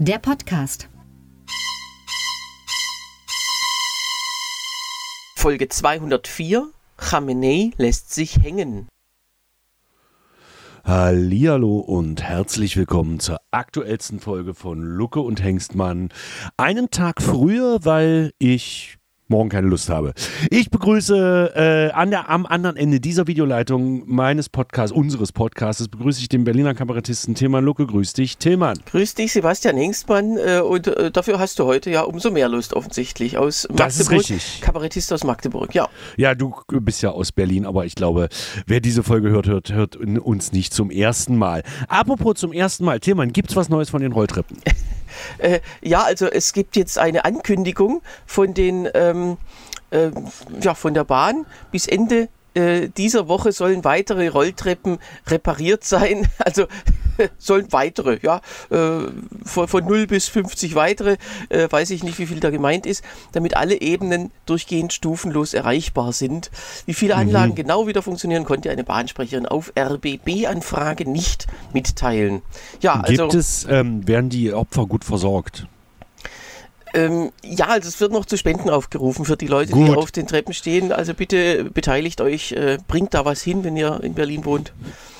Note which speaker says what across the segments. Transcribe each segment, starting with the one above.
Speaker 1: der Podcast.
Speaker 2: Folge 204. Khamenei lässt sich hängen.
Speaker 3: Hallihallo und herzlich willkommen zur aktuellsten Folge von Lucke und Hengstmann. Einen Tag früher, weil ich morgen keine Lust habe. Ich begrüße am anderen Ende dieser Videoleitung unseres Podcasts, begrüße ich den Berliner Kabarettisten Tilman Lucke. Grüß dich, Tilman.
Speaker 2: Grüß dich, Sebastian Hengstmann. Und dafür hast du heute ja umso mehr Lust offensichtlich aus Magdeburg.
Speaker 3: Das ist richtig.
Speaker 2: Kabarettist aus Magdeburg, ja.
Speaker 3: Ja, du bist ja aus Berlin, aber ich glaube, wer diese Folge hört uns nicht zum ersten Mal. Apropos zum ersten Mal, Tilman, gibt's was Neues von den Rolltreppen?
Speaker 2: Ja, also es gibt jetzt eine Ankündigung von von der Bahn. Bis Ende dieser Woche sollen weitere Rolltreppen repariert sein. Also sollen weitere, ja, von 0 bis 50 weitere, weiß ich nicht, wie viel da gemeint ist, damit alle Ebenen durchgehend stufenlos erreichbar sind. Wie viele Anlagen genau wieder funktionieren, konnte eine Bahnsprecherin auf RBB-Anfrage nicht mitteilen. Ja,
Speaker 3: werden die Opfer gut versorgt?
Speaker 2: Ja, also es wird noch zu Spenden aufgerufen für die Leute, die auf den Treppen stehen. Also bitte beteiligt euch, bringt da was hin, wenn ihr in Berlin wohnt.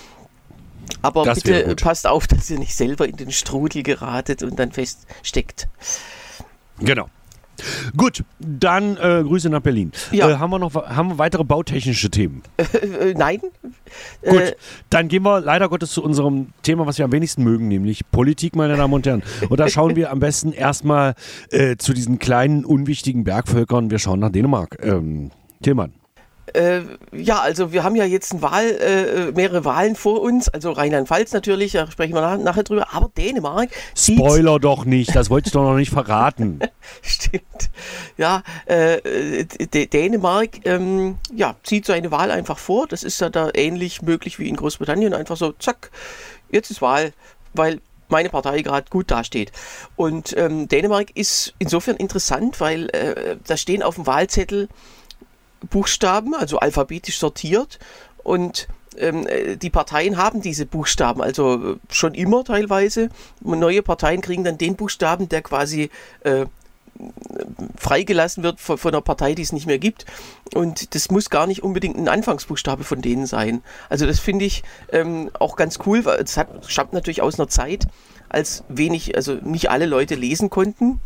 Speaker 2: Aber das bitte passt auf, dass ihr nicht selber in den Strudel geratet und dann feststeckt.
Speaker 3: Genau. Gut, dann Grüße nach Berlin.
Speaker 2: Ja.
Speaker 3: Haben wir weitere bautechnische Themen?
Speaker 2: Nein.
Speaker 3: Gut, dann gehen wir leider Gottes zu unserem Thema, was wir am wenigsten mögen, nämlich Politik, meine Damen und Herren. Und da schauen wir am besten erstmal zu diesen kleinen, unwichtigen Bergvölkern. Wir schauen nach Dänemark. Tilman.
Speaker 2: Ja, also wir haben ja jetzt mehrere Wahlen vor uns, also Rheinland-Pfalz natürlich, da sprechen wir nachher drüber, aber Dänemark...
Speaker 3: Spoiler doch nicht, das wollte ich doch noch nicht verraten.
Speaker 2: Stimmt. Ja, Dänemark zieht so eine Wahl einfach vor, das ist ja da ähnlich möglich wie in Großbritannien, einfach so, zack, jetzt ist Wahl, weil meine Partei gerade gut dasteht. Und Dänemark ist insofern interessant, weil da stehen auf dem Wahlzettel Buchstaben, also alphabetisch sortiert, und die Parteien haben diese Buchstaben, also schon immer teilweise. Neue Parteien kriegen dann den Buchstaben, der quasi freigelassen wird von einer Partei, die es nicht mehr gibt, und das muss gar nicht unbedingt ein Anfangsbuchstabe von denen sein. Also das finde ich auch ganz cool, weil es stammt natürlich aus einer Zeit, als nicht alle Leute lesen konnten.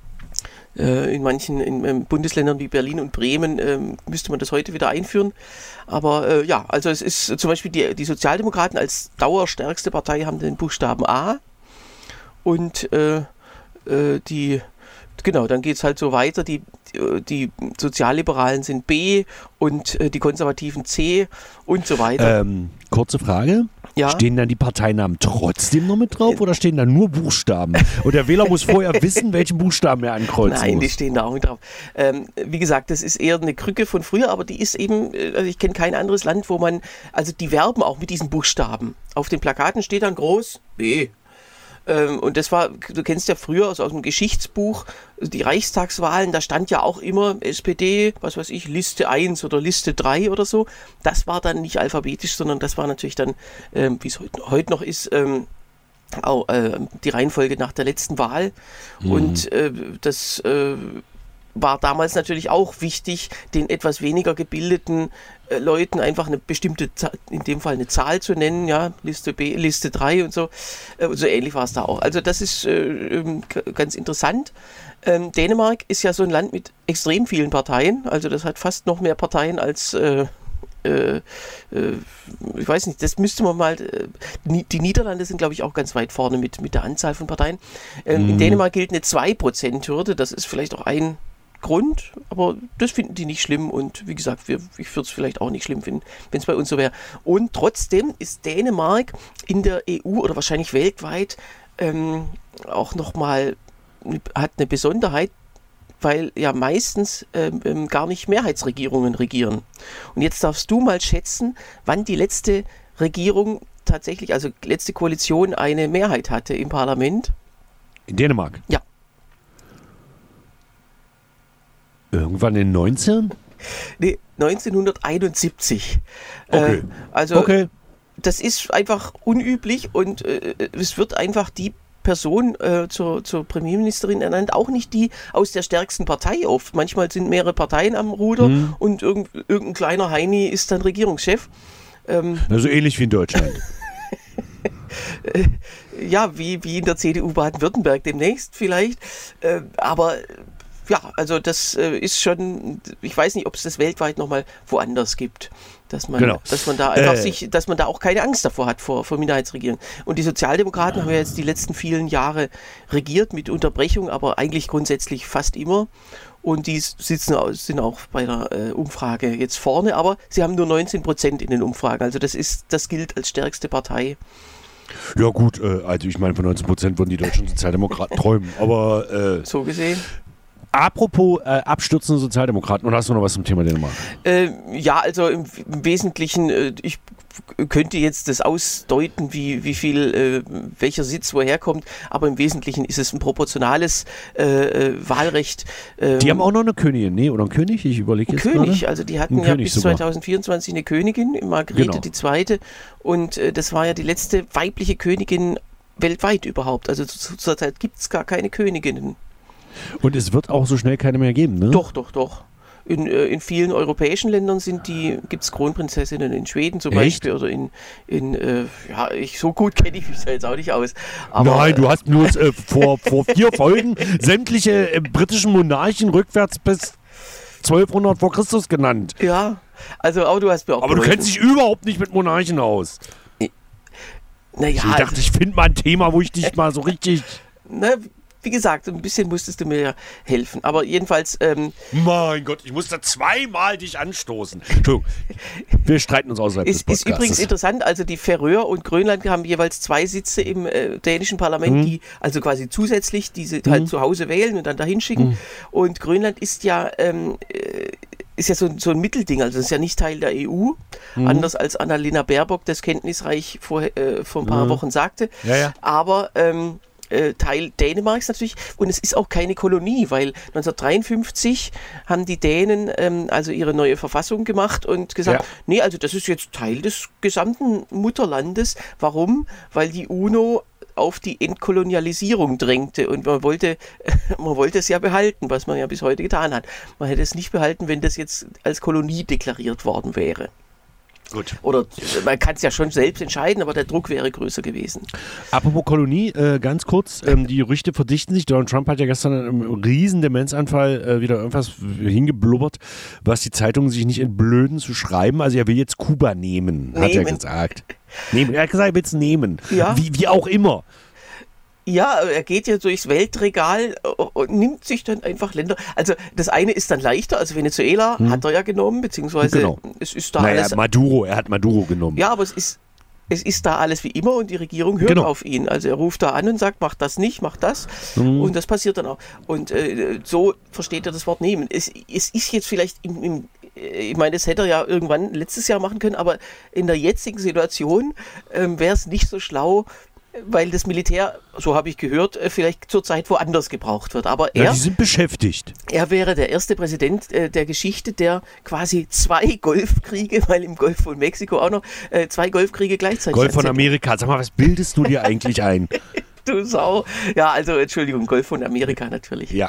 Speaker 2: In manchen Bundesländern wie Berlin und Bremen müsste man das heute wieder einführen. Aber also es ist zum Beispiel die Sozialdemokraten als dauerstärkste Partei haben den Buchstaben A. Und dann geht es halt so weiter. Die Sozialliberalen sind B und die Konservativen C und so weiter.
Speaker 3: Kurze Frage. Ja? Stehen dann die Parteinamen trotzdem noch mit drauf oder stehen da nur Buchstaben? Und der Wähler muss vorher wissen, welchen Buchstaben er ankreuzen muss.
Speaker 2: Nein, die stehen da auch mit drauf. Wie gesagt, das ist eher eine Krücke von früher, aber die ist eben, also ich kenne kein anderes Land, die werben auch mit diesen Buchstaben. Auf den Plakaten steht dann groß B. Und das du kennst ja früher aus dem Geschichtsbuch, die Reichstagswahlen, da stand ja auch immer SPD, was weiß ich, Liste 1 oder Liste 3 oder so. Das war dann nicht alphabetisch, sondern das war natürlich dann, wie es heute noch ist, die Reihenfolge nach der letzten Wahl. Und das war damals natürlich auch wichtig, den etwas weniger gebildeten Leuten einfach eine bestimmte, in dem Fall eine Zahl zu nennen, ja, Liste B, Liste 3 und so. So ähnlich war es da auch. Also das ist ganz interessant. Dänemark ist ja so ein Land mit extrem vielen Parteien, also das hat fast noch mehr Parteien als ich weiß nicht, das müsste man mal, die Niederlande sind, glaube ich, auch ganz weit vorne mit der Anzahl von Parteien. In Dänemark gilt eine 2%-Hürde, das ist vielleicht auch ein Grund, aber das finden die nicht schlimm und wie gesagt, ich würde es vielleicht auch nicht schlimm finden, wenn es bei uns so wäre. Und trotzdem ist Dänemark in der EU oder wahrscheinlich weltweit auch nochmal, hat eine Besonderheit, weil ja meistens gar nicht Mehrheitsregierungen regieren. Und jetzt darfst du mal schätzen, wann die letzte Regierung tatsächlich, also letzte Koalition, eine Mehrheit hatte im Parlament.
Speaker 3: In Dänemark?
Speaker 2: Ja.
Speaker 3: Irgendwann in 19?
Speaker 2: Nee, 1971.
Speaker 3: Okay.
Speaker 2: Das ist einfach unüblich und es wird einfach die Person zur Premierministerin ernannt, auch nicht die aus der stärksten Partei oft. Manchmal sind mehrere Parteien am Ruder und irgendein kleiner Heini ist dann Regierungschef.
Speaker 3: Also ähnlich wie in Deutschland.
Speaker 2: Ja, wie in der CDU Baden-Württemberg demnächst vielleicht. Aber ja, also das ist schon, ich weiß nicht, ob es das weltweit nochmal woanders gibt. Dass man da einfach dass man da auch keine Angst davor hat, vor Minderheitsregierung. Und die Sozialdemokraten haben ja jetzt die letzten vielen Jahre regiert mit Unterbrechung, aber eigentlich grundsätzlich fast immer. Und die sind auch bei der Umfrage jetzt vorne, aber sie haben nur 19% in den Umfragen. Also das gilt als stärkste Partei.
Speaker 3: Ja gut, also ich meine, von 19% würden die deutschen Sozialdemokraten träumen, aber
Speaker 2: so gesehen.
Speaker 3: Apropos abstürzende Sozialdemokraten, oder hast du noch was zum Thema Dänemark?
Speaker 2: Ja, also im Wesentlichen, ich könnte jetzt das ausdeuten, wie viel, welcher Sitz woher kommt, aber im Wesentlichen ist es ein proportionales Wahlrecht.
Speaker 3: Die haben auch noch eine Königin, nee, oder einen König? Ich überlege jetzt gerade.
Speaker 2: König, also die hatten ja bis 2024 eine Königin, Margrethe II. Und das war ja die letzte weibliche Königin weltweit überhaupt. Also zurzeit gibt es gar keine Königinnen.
Speaker 3: Und es wird auch so schnell keine mehr geben, ne?
Speaker 2: Doch. In vielen europäischen Ländern gibt es Kronprinzessinnen, in Schweden zum Beispiel oder so gut kenne ich mich da jetzt auch nicht aus. Aber,
Speaker 3: nein, du hast nur vor 4 Folgen sämtliche britischen Monarchen rückwärts bis 1200 vor Christus genannt.
Speaker 2: Ja, also auch du hast mir auch
Speaker 3: aber geholfen. Du kennst dich überhaupt nicht mit Monarchen aus.
Speaker 2: Naja,
Speaker 3: ich dachte, ich finde mal ein Thema, wo ich dich mal so richtig...
Speaker 2: Wie gesagt, ein bisschen musstest du mir ja helfen. Aber jedenfalls...
Speaker 3: mein Gott, ich musste zweimal dich anstoßen. Entschuldigung, wir streiten uns außerhalb des Podcasts.
Speaker 2: Ist übrigens interessant, also die Färöer und Grönland haben jeweils 2 Sitze im dänischen Parlament, die also quasi zusätzlich diese halt zu Hause wählen und dann dahin schicken. Und Grönland ist ja... so ein Mittelding, also das ist ja nicht Teil der EU, anders als Annalena Baerbock das kenntnisreich vor ein paar Wochen sagte.
Speaker 3: Ja.
Speaker 2: Aber... Teil Dänemarks natürlich, und es ist auch keine Kolonie, weil 1953 haben die Dänen also ihre neue Verfassung gemacht und gesagt, nee, also das ist jetzt Teil des gesamten Mutterlandes. Warum? Weil die UNO auf die Entkolonialisierung drängte und man wollte es ja behalten, was man ja bis heute getan hat. Man hätte es nicht behalten, wenn das jetzt als Kolonie deklariert worden wäre.
Speaker 3: Gut.
Speaker 2: Oder man kann es ja schon selbst entscheiden, aber der Druck wäre größer gewesen.
Speaker 3: Apropos Kolonie, ganz kurz, die Gerüchte verdichten sich. Donald Trump hat ja gestern im riesen Demenzanfall wieder irgendwas hingeblubbert, was die Zeitungen sich nicht entblöden zu schreiben. Also er will jetzt Kuba nehmen, hat er gesagt. Er hat gesagt, er will es nehmen.
Speaker 2: Ja.
Speaker 3: Wie auch immer.
Speaker 2: Ja, er geht ja durchs Weltregal und nimmt sich dann einfach Länder. Also das eine ist dann leichter, also Venezuela hat er ja genommen, beziehungsweise es ist da alles...
Speaker 3: er hat Maduro genommen.
Speaker 2: Ja, aber es ist da alles wie immer und die Regierung hört auf ihn. Also er ruft da an und sagt, mach das nicht, mach das. Und das passiert dann auch. Und so versteht er das Wort nehmen. Es ist jetzt vielleicht ich meine, das hätte er ja irgendwann letztes Jahr machen können, aber in der jetzigen Situation wäre es nicht so schlau, weil das Militär, so habe ich gehört, vielleicht zurzeit woanders gebraucht wird. Aber
Speaker 3: die sind beschäftigt.
Speaker 2: Er wäre der erste Präsident der Geschichte, der quasi 2 Golfkriege, weil im Golf von Mexiko auch noch 2 Golfkriege gleichzeitig...
Speaker 3: Golf von Amerika, sag mal, was bildest du dir eigentlich ein?
Speaker 2: Du Sau. Ja, also Entschuldigung, Golf von Amerika natürlich.
Speaker 3: Ja.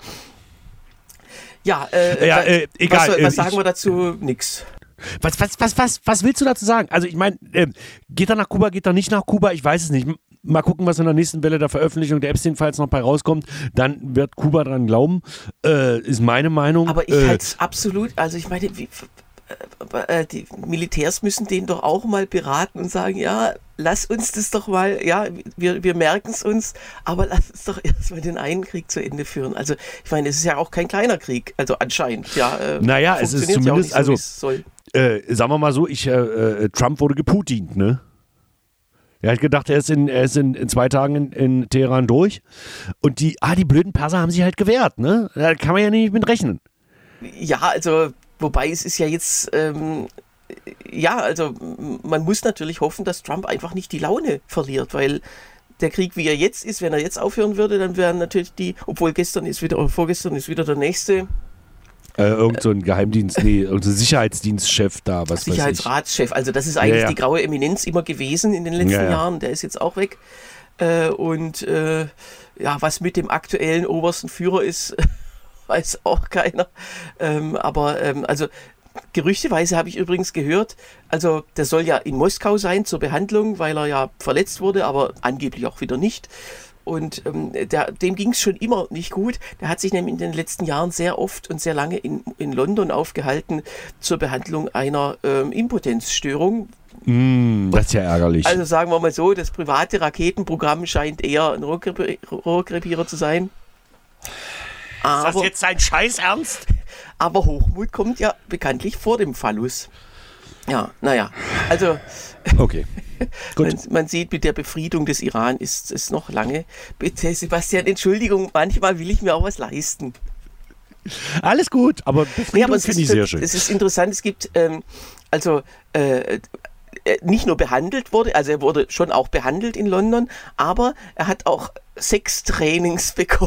Speaker 2: Ja,
Speaker 3: egal.
Speaker 2: Was sagen wir dazu? Nix.
Speaker 3: Was willst du dazu sagen? Also ich meine, geht er nach Kuba, geht er nicht nach Kuba? Ich weiß es nicht. Mal gucken, was in der nächsten Welle der Veröffentlichung der Epstein-Files noch bei rauskommt. Dann wird Kuba dran glauben, ist meine Meinung.
Speaker 2: Aber ich halte es absolut, also ich meine, die Militärs müssen den doch auch mal beraten und sagen, ja, lass uns das doch mal, ja, wir merken es uns, aber lass uns doch erstmal den einen Krieg zu Ende führen. Also ich meine, es ist ja auch kein kleiner Krieg, also anscheinend, ja.
Speaker 3: Naja, es ist zumindest, ja so, sagen wir mal so, Trump wurde geputint, ne? Er hat gedacht, er ist in 2 Tagen in Teheran durch. Und die blöden Perser haben sich halt gewehrt, ne? Da kann man ja nicht mit rechnen.
Speaker 2: Ja, also, wobei es ist ja jetzt, also man muss natürlich hoffen, dass Trump einfach nicht die Laune verliert, weil der Krieg, wie er jetzt ist, wenn er jetzt aufhören würde, dann wären natürlich obwohl vorgestern ist wieder der nächste.
Speaker 3: Irgend so ein Geheimdienst, irgendein Sicherheitsdienstchef da, was
Speaker 2: Sicherheitsratschef, also das ist eigentlich die graue Eminenz immer gewesen in den letzten Jahren, der ist jetzt auch weg. Was mit dem aktuellen obersten Führer ist, weiß auch keiner. Also gerüchteweise habe ich übrigens gehört, also der soll ja in Moskau sein zur Behandlung, weil er ja verletzt wurde, aber angeblich auch wieder nicht. Und dem ging es schon immer nicht gut. Der hat sich nämlich in den letzten Jahren sehr oft und sehr lange in London aufgehalten zur Behandlung einer Impotenzstörung.
Speaker 3: Das ist ja ärgerlich.
Speaker 2: Also sagen wir mal so, das private Raketenprogramm scheint eher ein Rohrkrepierer zu sein.
Speaker 3: Ist das jetzt sein Scheißernst?
Speaker 2: Aber Hochmut kommt ja bekanntlich vor dem Phallus. Ja, naja, also
Speaker 3: okay. Gut.
Speaker 2: Man sieht, mit der Befriedung des Iran ist es noch lange. Bitte, Sebastian, Entschuldigung, manchmal will ich mir auch was leisten.
Speaker 3: Alles gut, aber Befriedung finde ich sehr schön.
Speaker 2: Es ist interessant, es gibt, nicht nur behandelt wurde, also er wurde schon auch behandelt in London, aber er hat auch Sextrainings bekommen.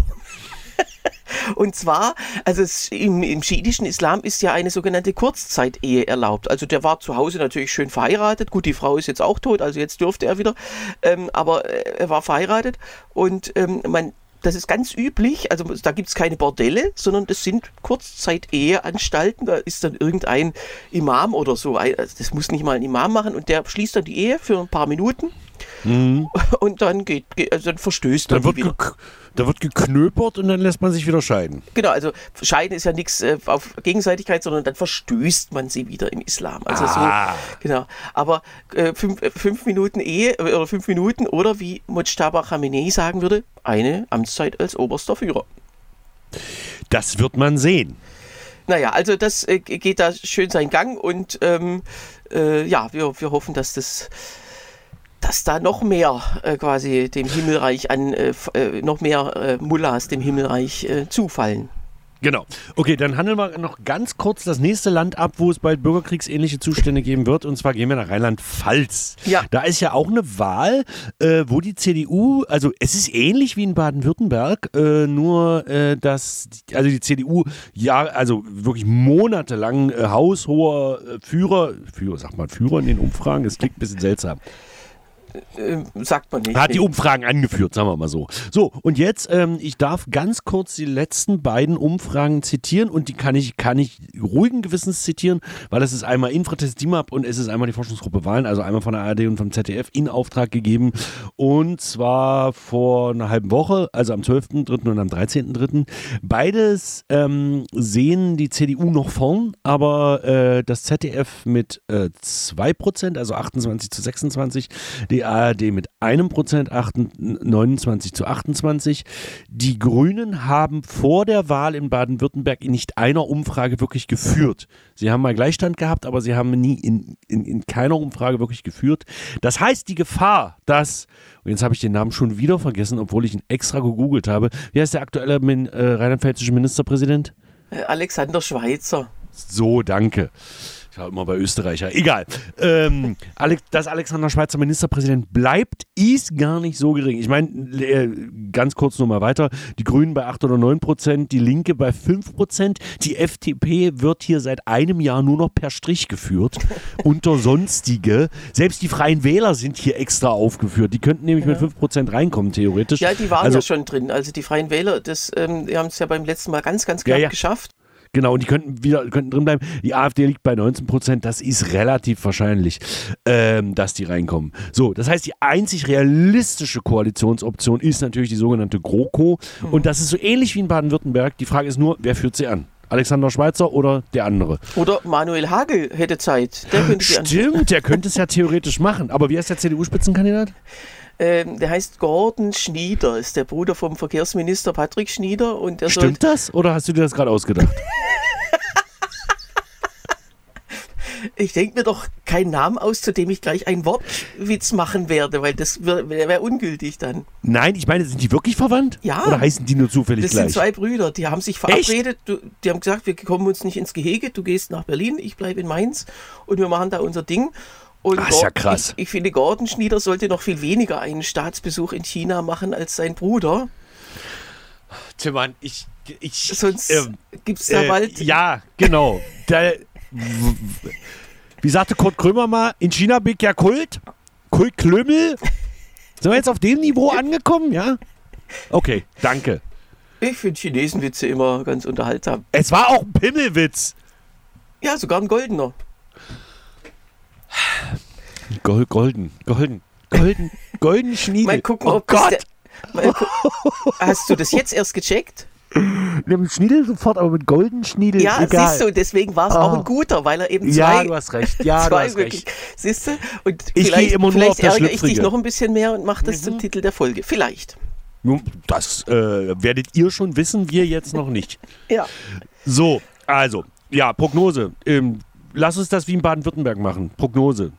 Speaker 2: Und zwar, also im schiitischen Islam ist ja eine sogenannte Kurzzeit-Ehe erlaubt. Also der war zu Hause natürlich schön verheiratet. Gut, die Frau ist jetzt auch tot, also jetzt dürfte er wieder. Aber er war verheiratet und das ist ganz üblich. Also da gibt es keine Bordelle, sondern das sind Kurzzeit-Eheanstalten. Da ist dann irgendein Imam oder so. Das muss nicht mal ein Imam machen und der schließt dann die Ehe für ein paar Minuten. Und dann dann verstößt man wieder.
Speaker 3: Da wird geknöpert und dann lässt man sich wieder scheiden.
Speaker 2: Genau, also scheiden ist ja nichts auf Gegenseitigkeit, sondern dann verstößt man sie wieder im Islam. Also so, genau. Aber 5 Minuten Ehe oder 5 Minuten oder wie Mojtaba Khamenei sagen würde, eine Amtszeit als oberster Führer.
Speaker 3: Das wird man sehen.
Speaker 2: Naja, also das geht da schön seinen Gang und wir hoffen, dass da noch mehr quasi dem Himmelreich noch mehr Mullahs dem Himmelreich zufallen.
Speaker 3: Genau. Okay, dann handeln wir noch ganz kurz das nächste Land ab, wo es bald bürgerkriegsähnliche Zustände geben wird. Und zwar gehen wir nach Rheinland-Pfalz. Ja. Da ist ja auch eine Wahl, wo die CDU, also es ist ähnlich wie in Baden-Württemberg, dass die CDU also wirklich monatelang haushoher Führer in den Umfragen, das klingt ein bisschen seltsam.
Speaker 2: Sagt man nicht.
Speaker 3: Hat die Umfragen angeführt, sagen wir mal so. So, und jetzt, ich darf ganz kurz die letzten beiden Umfragen zitieren und die kann ich ruhigen Gewissens zitieren, weil es ist einmal Infratest DIMAP und es ist einmal die Forschungsgruppe Wahlen, also einmal von der ARD und vom ZDF in Auftrag gegeben und zwar vor einer halben Woche, also am 12.3. und am 13.3. Beides sehen die CDU noch vorn, aber das ZDF mit 2%, also 28-26, die ARD mit 1%, 29-28. Die Grünen haben vor der Wahl in Baden-Württemberg in nicht einer Umfrage wirklich geführt. Sie haben mal Gleichstand gehabt, aber sie haben nie in keiner Umfrage wirklich geführt. Das heißt, die Gefahr, dass, und jetzt habe ich den Namen schon wieder vergessen, obwohl ich ihn extra gegoogelt habe, wie heißt der aktuelle rheinland-pfälzische Ministerpräsident?
Speaker 2: Alexander Schweitzer.
Speaker 3: So, danke. Ich war immer bei Österreicher. Egal. Dass Alexander Schweitzer Ministerpräsident bleibt, ist gar nicht so gering. Ich meine, ganz kurz nur mal weiter. Die Grünen bei 8 oder 9%, die Linke bei 5%. Die FDP wird hier seit einem Jahr nur noch per Strich geführt. Unter Sonstige. Selbst die Freien Wähler sind hier extra aufgeführt. Die könnten nämlich mit 5% reinkommen, theoretisch.
Speaker 2: Ja, die waren ja schon drin. Also die Freien Wähler, die haben es ja beim letzten Mal ganz, ganz knapp geschafft.
Speaker 3: Genau, und die könnten drin bleiben. Die AfD liegt bei 19%. Das ist relativ wahrscheinlich, dass die reinkommen. So, das heißt, die einzig realistische Koalitionsoption ist natürlich die sogenannte GroKo. Und das ist so ähnlich wie in Baden-Württemberg. Die Frage ist nur, wer führt sie an? Alexander Schweitzer oder der andere?
Speaker 2: Oder Manuel Hagel hätte Zeit.
Speaker 3: Stimmt, der könnte es ja theoretisch machen. Aber wie heißt der CDU-Spitzenkandidat?
Speaker 2: Der heißt Gordon Schnieder, ist der Bruder vom Verkehrsminister Patrick Schnieder. Und
Speaker 3: Stimmt das oder hast du dir das gerade ausgedacht?
Speaker 2: Ich denke mir doch keinen Namen aus, zu dem ich gleich einen Wortwitz machen werde, weil das wäre ungültig dann.
Speaker 3: Nein, ich meine, sind die wirklich verwandt?
Speaker 2: Ja.
Speaker 3: Oder heißen die nur zufällig
Speaker 2: das
Speaker 3: gleich?
Speaker 2: Das sind 2 Brüder, die haben sich verabredet. Die haben gesagt, wir kommen uns nicht ins Gehege, du gehst nach Berlin, ich bleibe in Mainz und wir machen da unser Ding. Und
Speaker 3: das ist ja krass.
Speaker 2: Ich finde, Gordon Schnieder sollte noch viel weniger einen Staatsbesuch in China machen als sein Bruder.
Speaker 3: Timmann,
Speaker 2: sonst gibt es da bald...
Speaker 3: Ja, genau. Wie sagte Kurt Krömer mal, in China bin ich ja Kult Klömmel Sind wir jetzt auf dem Niveau angekommen, ja? Okay, danke.
Speaker 2: Ich finde Chinesenwitze immer ganz unterhaltsam.
Speaker 3: Es war auch ein Pimmelwitz.
Speaker 2: Ja, sogar ein goldener.
Speaker 3: Golden Schniedel.
Speaker 2: Mal gucken,
Speaker 3: oh Gott.
Speaker 2: Hast du das jetzt erst gecheckt?
Speaker 3: Mit Schniedel sofort, aber mit Golden Schniedel
Speaker 2: ja,
Speaker 3: egal.
Speaker 2: Siehst du, deswegen war es auch ein guter, weil er eben zwei...
Speaker 3: Ja, du hast recht. Ja, du hast recht.
Speaker 2: Siehst du? Und
Speaker 3: ich gehe immer nur auf das
Speaker 2: ärgere ich dich
Speaker 3: Schlüpfrige.
Speaker 2: noch ein bisschen mehr und mache das zum Titel der Folge. Vielleicht.
Speaker 3: Das werdet ihr schon wissen, wir jetzt noch nicht.
Speaker 2: Ja.
Speaker 3: So, also, ja, Prognose. Lass uns das wie in Baden-Württemberg machen. Prognose.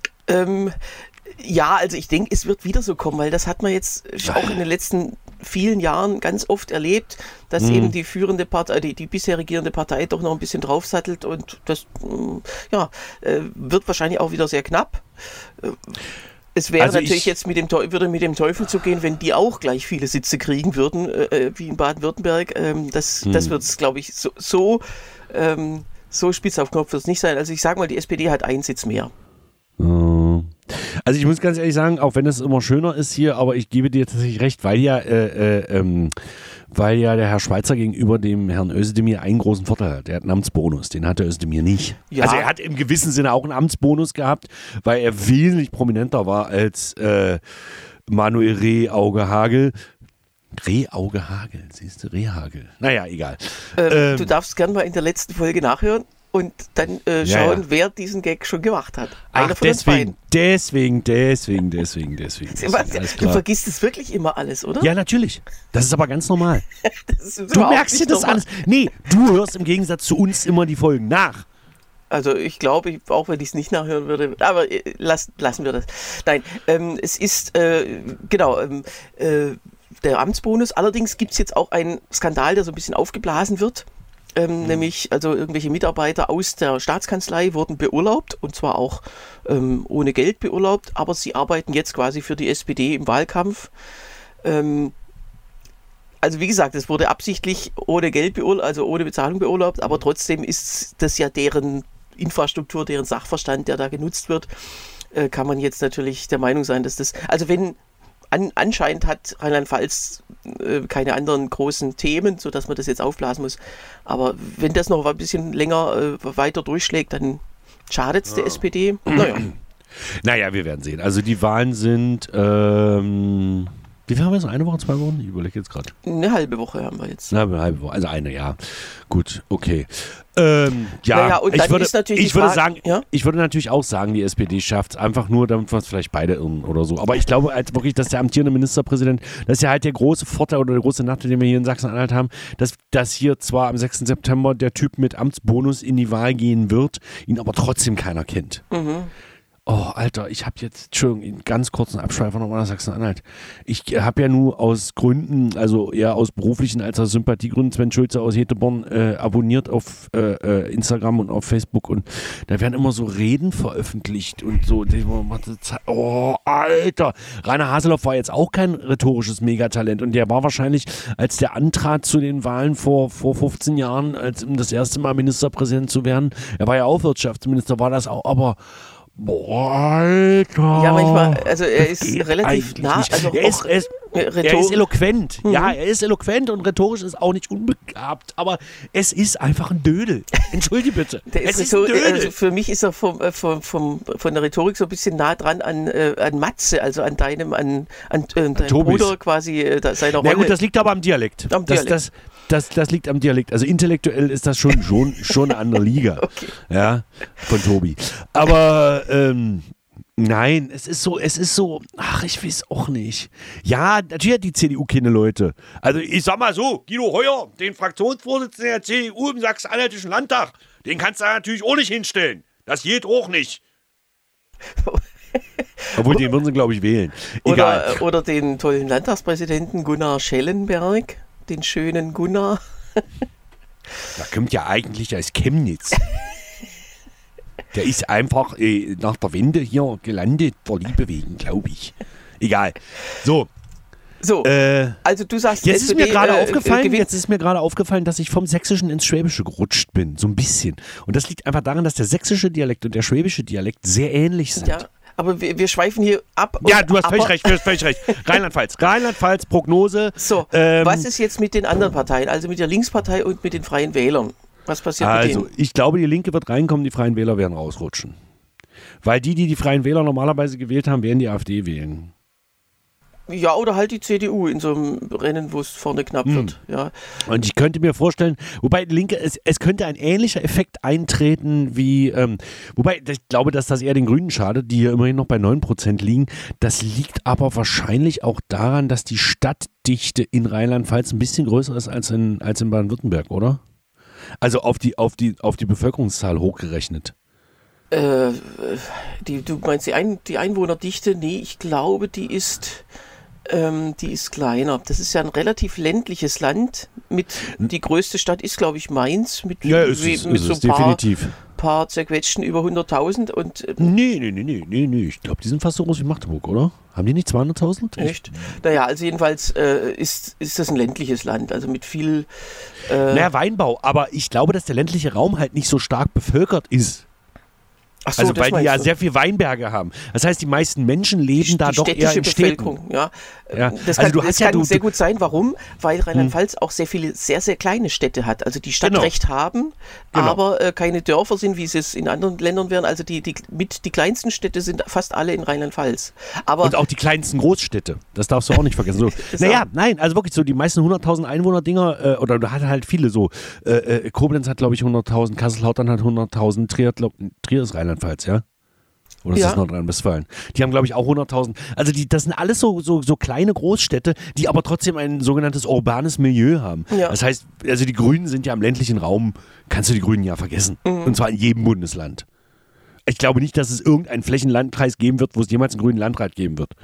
Speaker 2: Ja, also ich denke, es wird wieder so kommen, weil das hat man jetzt auch in den letzten vielen Jahren ganz oft erlebt, dass eben die führende Partei, die bisher regierende Partei doch noch ein bisschen draufsattelt und das wird wahrscheinlich auch wieder sehr knapp. Es wäre
Speaker 3: Also
Speaker 2: natürlich jetzt würde mit dem Teufel zu gehen, wenn die auch gleich viele Sitze kriegen würden, wie in Baden-Württemberg. Das wird es, glaube ich, so spitz auf Knopf wird es nicht sein. Also ich sage mal, die SPD hat einen Sitz mehr.
Speaker 3: Also ich muss ganz ehrlich sagen, auch wenn es immer schöner ist hier, aber ich gebe dir tatsächlich recht, weil ja der Herr Schweizer gegenüber dem Herrn Özdemir einen großen Vorteil hat. Der hat einen Amtsbonus, den hat der Özdemir nicht. Ja. Also er hat im gewissen Sinne auch einen Amtsbonus gehabt, weil er wesentlich prominenter war als Manuel Rehauge-Hagel. Rehauge-Hagel, siehst du, Rehagel. Naja, egal.
Speaker 2: Du darfst gerne mal in der letzten Folge nachhören. Und dann schauen, wer diesen Gag schon gemacht hat. Einer von uns beiden.
Speaker 3: Deswegen. Du
Speaker 2: vergisst es wirklich immer alles, oder?
Speaker 3: Ja, natürlich. Das ist aber ganz normal. Du merkst dir das
Speaker 2: normal.
Speaker 3: alles. Nee, du hörst im Gegensatz zu uns immer die Folgen nach.
Speaker 2: Also ich glaube, auch wenn ich es nicht nachhören würde, aber lassen wir das. Nein, es ist, der Amtsbonus. Allerdings gibt es jetzt auch einen Skandal, der so ein bisschen aufgeblasen wird. Nämlich, also irgendwelche Mitarbeiter aus der Staatskanzlei wurden beurlaubt und zwar auch ohne Geld beurlaubt, aber sie arbeiten jetzt quasi für die SPD im Wahlkampf. Also wie gesagt, es wurde absichtlich ohne Geld beurlaubt, also ohne Bezahlung beurlaubt, aber trotzdem ist das ja deren Infrastruktur, deren Sachverstand, der da genutzt wird, kann man jetzt natürlich der Meinung sein, dass das, also wenn anscheinend hat Rheinland-Pfalz keine anderen großen Themen, sodass man das jetzt aufblasen muss. Aber wenn das noch ein bisschen länger weiter durchschlägt, dann schadet es der SPD.
Speaker 3: Naja, wir werden sehen. Also die Wahlen sind, wie viel haben wir jetzt? Eine Woche, 2 Wochen? Ich überlege jetzt gerade.
Speaker 2: Eine halbe Woche haben wir jetzt.
Speaker 3: Eine halbe Woche, also eine, ja. Gut, okay.
Speaker 2: Und dann ist natürlich
Speaker 3: ich würde natürlich auch sagen, die SPD schafft es einfach nur, damit wir es vielleicht beide irren oder so. Aber ich glaube halt wirklich, dass der amtierende Ministerpräsident, das ist ja halt der große Vorteil oder der große Nachteil, den wir hier in Sachsen-Anhalt haben, dass hier zwar am 6. September der Typ mit Amtsbonus in die Wahl gehen wird, ihn aber trotzdem keiner kennt. Oh, Alter, ich habe jetzt, Entschuldigung, einen ganz kurzen Abschweifer nochmal nach Sachsen-Anhalt. Ich habe ja nur aus Gründen, also eher aus beruflichen als aus Sympathiegründen, Sven Schulze aus Heteborn abonniert auf Instagram und auf Facebook und da werden immer so Reden veröffentlicht und so. Oh, Alter! Rainer Haseloff war jetzt auch kein rhetorisches Megatalent und der war wahrscheinlich, als der antrat zu den Wahlen vor 15 Jahren, um das erste Mal Ministerpräsident zu werden, er war ja auch Wirtschaftsminister, war das auch, aber boah, Alter.
Speaker 2: Ja, manchmal, also er ist relativ nah. Also
Speaker 3: er ist eloquent. Ja, er ist eloquent und rhetorisch ist auch nicht unbegabt, aber es ist einfach ein Dödel. Entschuldige bitte.
Speaker 2: Es ist ein Dödel. Also für mich ist er von der Rhetorik so ein bisschen nah dran an Matze, also an deinem Bruder quasi, seiner Rolle.
Speaker 3: Na gut, das liegt aber am Dialekt. Das liegt am Dialekt. Also intellektuell ist das schon eine andere Liga.
Speaker 2: Okay.
Speaker 3: Ja, von Tobi. Aber nein, es ist so, ach, ich weiß auch nicht. Ja, natürlich hat die CDU keine Leute. Also ich sag mal so, Guido Heuer, den Fraktionsvorsitzenden der CDU im Sachsen-Anhaltischen Landtag, den kannst du natürlich auch nicht hinstellen. Das geht auch nicht. Obwohl, den würden sie, glaube ich, wählen. Egal.
Speaker 2: Oder den tollen Landtagspräsidenten Gunnar Schellenberg. Den schönen Gunnar.
Speaker 3: Da kommt ja eigentlich aus Chemnitz. Der ist einfach nach der Wende hier gelandet, der Liebe wegen, glaube ich. Egal. So,
Speaker 2: also du sagst,
Speaker 3: jetzt ist mir gerade aufgefallen, dass ich vom Sächsischen ins Schwäbische gerutscht bin, so ein bisschen. Und das liegt einfach daran, dass der sächsische Dialekt und der schwäbische Dialekt sehr ähnlich sind. Ja.
Speaker 2: Aber wir schweifen hier ab.
Speaker 3: Ja, du hast völlig recht, Rheinland-Pfalz, Prognose.
Speaker 2: So, was ist jetzt mit den anderen Parteien, also mit der Linkspartei und mit den Freien Wählern? Was passiert mit denen?
Speaker 3: Also, ich glaube, die Linke wird reinkommen, die Freien Wähler werden rausrutschen. Weil die Freien Wähler normalerweise gewählt haben, werden die AfD wählen.
Speaker 2: Ja, oder halt die CDU in so einem Rennen, wo es vorne knapp wird. Ja.
Speaker 3: Und ich könnte mir vorstellen, wobei die Linke, es könnte ein ähnlicher Effekt eintreten wie, wobei ich glaube, dass das eher den Grünen schadet, die ja immerhin noch bei 9% liegen. Das liegt aber wahrscheinlich auch daran, dass die Stadtdichte in Rheinland-Pfalz ein bisschen größer ist als in Baden-Württemberg, oder? Also auf die Bevölkerungszahl hochgerechnet.
Speaker 2: Du meinst die Einwohnerdichte? Nee, ich glaube, die ist kleiner. Das ist ja ein relativ ländliches Land. Die größte Stadt ist, glaube ich, Mainz. Mit so ein
Speaker 3: definitiv.
Speaker 2: Paar zerquetschten über 100.000. Und
Speaker 3: Nee. Ich glaube, die sind fast so groß wie Magdeburg, oder? Haben die nicht 200.000?
Speaker 2: Echt? Naja, also jedenfalls ist das ein ländliches Land. Also mit viel...
Speaker 3: Weinbau. Aber ich glaube, dass der ländliche Raum halt nicht so stark bevölkert ist.
Speaker 2: Ach so,
Speaker 3: also weil die ja sehr viel Weinberge haben. Das heißt, die meisten Menschen leben da doch eher in Städten.
Speaker 2: Ja. Das
Speaker 3: also
Speaker 2: kann sehr gut sein. Warum? Weil Rheinland-Pfalz auch sehr viele, sehr, sehr kleine Städte hat. Also die Stadtrecht haben, aber keine Dörfer sind, wie es in anderen Ländern wären. Also die kleinsten Städte sind fast alle in Rheinland-Pfalz. Und
Speaker 3: auch die kleinsten Großstädte. Das darfst du auch nicht vergessen. So, also wirklich so die meisten 100.000 Einwohner-Dinger, oder da hat halt viele so. Koblenz hat, glaube ich, 100.000, Kassel-Lautern hat 100.000, Trier ist Rheinland-Pfalz, ja? Oder ist das Nordrhein-Westfalen? Die haben, glaube ich, auch 100.000. Also das sind alles so kleine Großstädte, die aber trotzdem ein sogenanntes urbanes Milieu haben. Ja. Das heißt, also die Grünen sind ja im ländlichen Raum, kannst du die Grünen ja vergessen. Und zwar in jedem Bundesland. Ich glaube nicht, dass es irgendeinen Flächenlandkreis geben wird, wo es jemals einen grünen Landrat geben wird.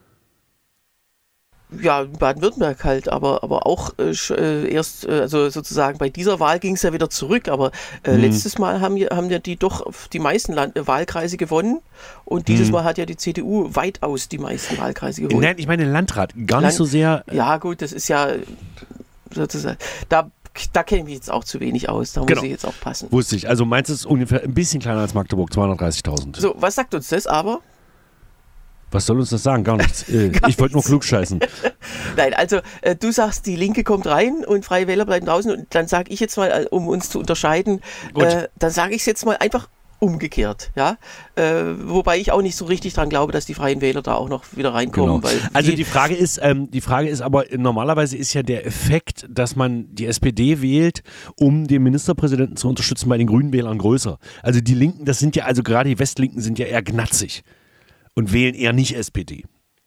Speaker 2: Ja, Baden-Württemberg halt, aber auch erst, also sozusagen bei dieser Wahl ging es ja wieder zurück, aber letztes Mal haben ja die doch die meisten Wahlkreise gewonnen und dieses Mal hat ja die CDU weitaus die meisten Wahlkreise gewonnen.
Speaker 3: Nein, ich meine Landrat, nicht so sehr.
Speaker 2: Ja gut, das ist ja sozusagen, da kenne ich mich jetzt auch zu wenig aus, da muss ich jetzt auch passen.
Speaker 3: Wusste ich, also meinst du es ungefähr ein bisschen kleiner als Magdeburg, 230.000.
Speaker 2: So, was sagt uns das aber?
Speaker 3: Was soll uns das sagen? Gar nichts. Ich wollte nur klug scheißen.
Speaker 2: Nein, also du sagst, die Linke kommt rein und Freie Wähler bleiben draußen und dann sage ich jetzt mal, um uns zu unterscheiden, dann sage ich es jetzt mal einfach umgekehrt, ja. Wobei ich auch nicht so richtig dran glaube, dass die Freien Wähler da auch noch wieder reinkommen.
Speaker 3: Genau. Also die Frage ist aber, normalerweise ist ja der Effekt, dass man die SPD wählt, um den Ministerpräsidenten zu unterstützen, bei den Grünen Wählern größer. Also die Linken, das sind ja, also gerade die Westlinken sind ja eher gnatzig. Und wählen eher nicht SPD.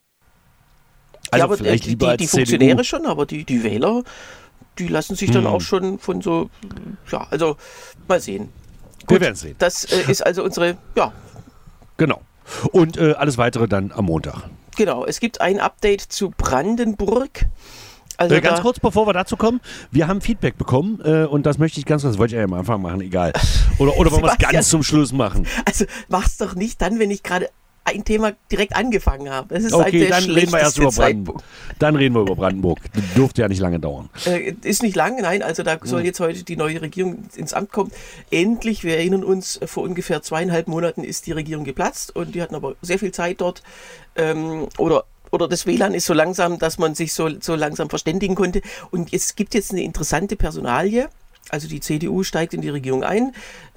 Speaker 3: Also
Speaker 2: ja, aber
Speaker 3: vielleicht lieber
Speaker 2: die Funktionäre schon, aber die Wähler, die lassen sich dann auch schon von so, ja, also mal sehen. Gut,
Speaker 3: wir werden sehen.
Speaker 2: Das ist also unsere, ja.
Speaker 3: Genau. Und alles Weitere dann am Montag.
Speaker 2: Genau, es gibt ein Update zu Brandenburg. Also
Speaker 3: ganz kurz, bevor wir dazu kommen, wir haben Feedback bekommen und das möchte ich das wollte ich ja am Anfang machen, egal. Oder wollen wir es ganz zum Schluss machen?
Speaker 2: Also mach's doch nicht dann, wenn ich gerade ein Thema direkt angefangen habe. Das ist
Speaker 3: okay, dann reden wir erst über Brandenburg. Dann reden wir über Brandenburg. Das dürfte ja nicht lange dauern.
Speaker 2: Ist nicht lange, nein. Also da soll jetzt heute die neue Regierung ins Amt kommen. Endlich, wir erinnern uns, vor ungefähr 2,5 Monaten ist die Regierung geplatzt und die hatten aber sehr viel Zeit dort. Oder das WLAN ist so langsam, dass man sich so langsam verständigen konnte. Und es gibt jetzt eine interessante Personalie. Also die CDU steigt in die Regierung ein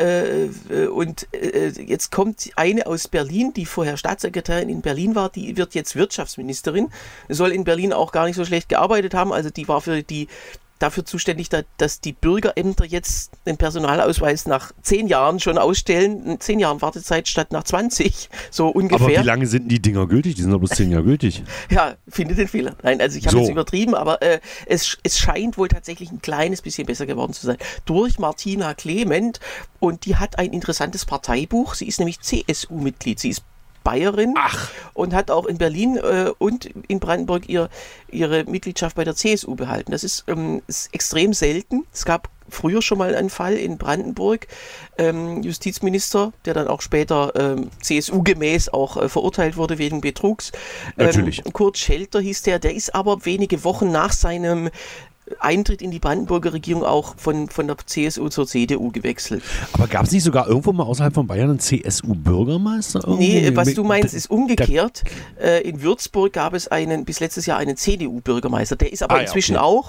Speaker 2: und jetzt kommt eine aus Berlin, die vorher Staatssekretärin in Berlin war, die wird jetzt Wirtschaftsministerin, soll in Berlin auch gar nicht so schlecht gearbeitet haben, also die war dafür zuständig, dass die Bürgerämter jetzt den Personalausweis nach 10 Jahren schon ausstellen. 10 Jahren Wartezeit statt nach 20, so ungefähr.
Speaker 3: Aber wie lange sind die Dinger gültig? Die sind doch bloß 10 Jahre gültig.
Speaker 2: Ja, finde den Fehler. Nein, also ich habe jetzt übertrieben, aber es scheint wohl tatsächlich ein kleines bisschen besser geworden zu sein. Durch Martina Clement und die hat ein interessantes Parteibuch. Sie ist nämlich CSU-Mitglied. Sie ist Bayerin und hat auch in Berlin und in Brandenburg ihre Mitgliedschaft bei der CSU behalten. Das ist extrem selten. Es gab früher schon mal einen Fall in Brandenburg, Justizminister, der dann auch später CSU-gemäß auch verurteilt wurde wegen Betrugs.
Speaker 3: Natürlich.
Speaker 2: Kurt Schelter hieß der ist aber wenige Wochen nach seinem Eintritt in die Brandenburger Regierung auch von der CSU zur CDU gewechselt.
Speaker 3: Aber gab es nicht sogar irgendwo mal außerhalb von Bayern einen CSU-Bürgermeister?
Speaker 2: Nee, was du meinst, ist umgekehrt. In Würzburg gab es bis letztes Jahr einen CDU-Bürgermeister. Der ist aber inzwischen auch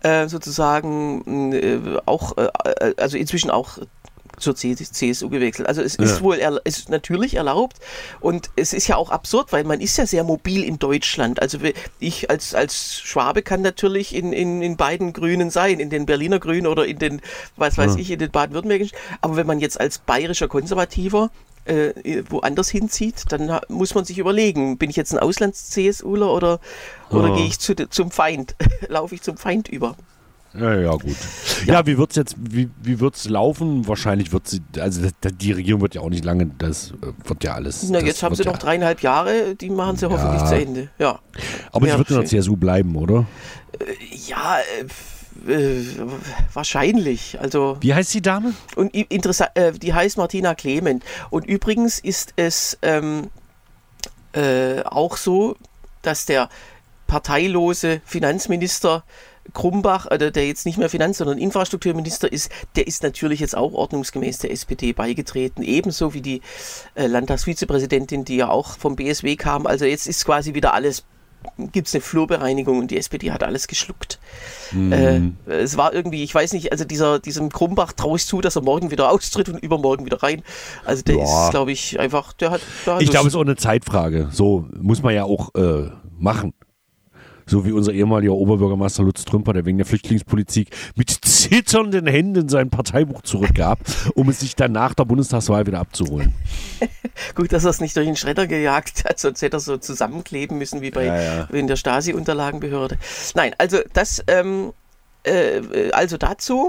Speaker 2: also inzwischen auch zur CSU gewechselt. Also es ist ist natürlich erlaubt und es ist ja auch absurd, weil man ist ja sehr mobil in Deutschland. Also ich als Schwabe kann natürlich in beiden Grünen sein, in den Berliner Grünen oder in den, was weiß ich, in den baden-württembergischen. Aber wenn man jetzt als bayerischer Konservativer woanders hinzieht, dann muss man sich überlegen, bin ich jetzt ein Auslands-CSUler oder gehe ich zum Feind, laufe ich zum Feind über?
Speaker 3: Ja, gut. Ja, wie wird's jetzt, wie wird's laufen? Wahrscheinlich wird sie, also die Regierung wird ja auch nicht lange, das wird ja alles.
Speaker 2: Na, jetzt haben sie noch 3,5 Jahre, die machen sie hoffentlich zu Ende. Ja.
Speaker 3: Aber sie wird in der CSU bleiben, oder?
Speaker 2: Wahrscheinlich. Also,
Speaker 3: wie heißt die Dame?
Speaker 2: Und interessant, die heißt Martina Clement. Und übrigens ist es auch so, dass der parteilose Finanzminister Krumbach, der jetzt nicht mehr Finanz-, sondern Infrastrukturminister ist, der ist natürlich jetzt auch ordnungsgemäß der SPD beigetreten, ebenso wie die Landtagsvizepräsidentin, die ja auch vom BSW kam. Also jetzt ist quasi wieder alles, gibt es eine Flurbereinigung und die SPD hat alles geschluckt. Es war irgendwie, ich weiß nicht, also diesem Krumbach traue ich zu, dass er morgen wieder austritt und übermorgen wieder rein. Also der ist, glaube ich, einfach, der hat
Speaker 3: ich glaube, es ist auch eine Zeitfrage. So muss man ja auch machen. So wie unser ehemaliger Oberbürgermeister Lutz Trümper, der wegen der Flüchtlingspolitik mit zitternden Händen sein Parteibuch zurückgab, um es sich dann nach der Bundestagswahl wieder abzuholen.
Speaker 2: Gut, dass er es nicht durch den Schredder gejagt hat, sonst hätte er so zusammenkleben müssen wie in der Stasi-Unterlagenbehörde. Nein, also das, also dazu.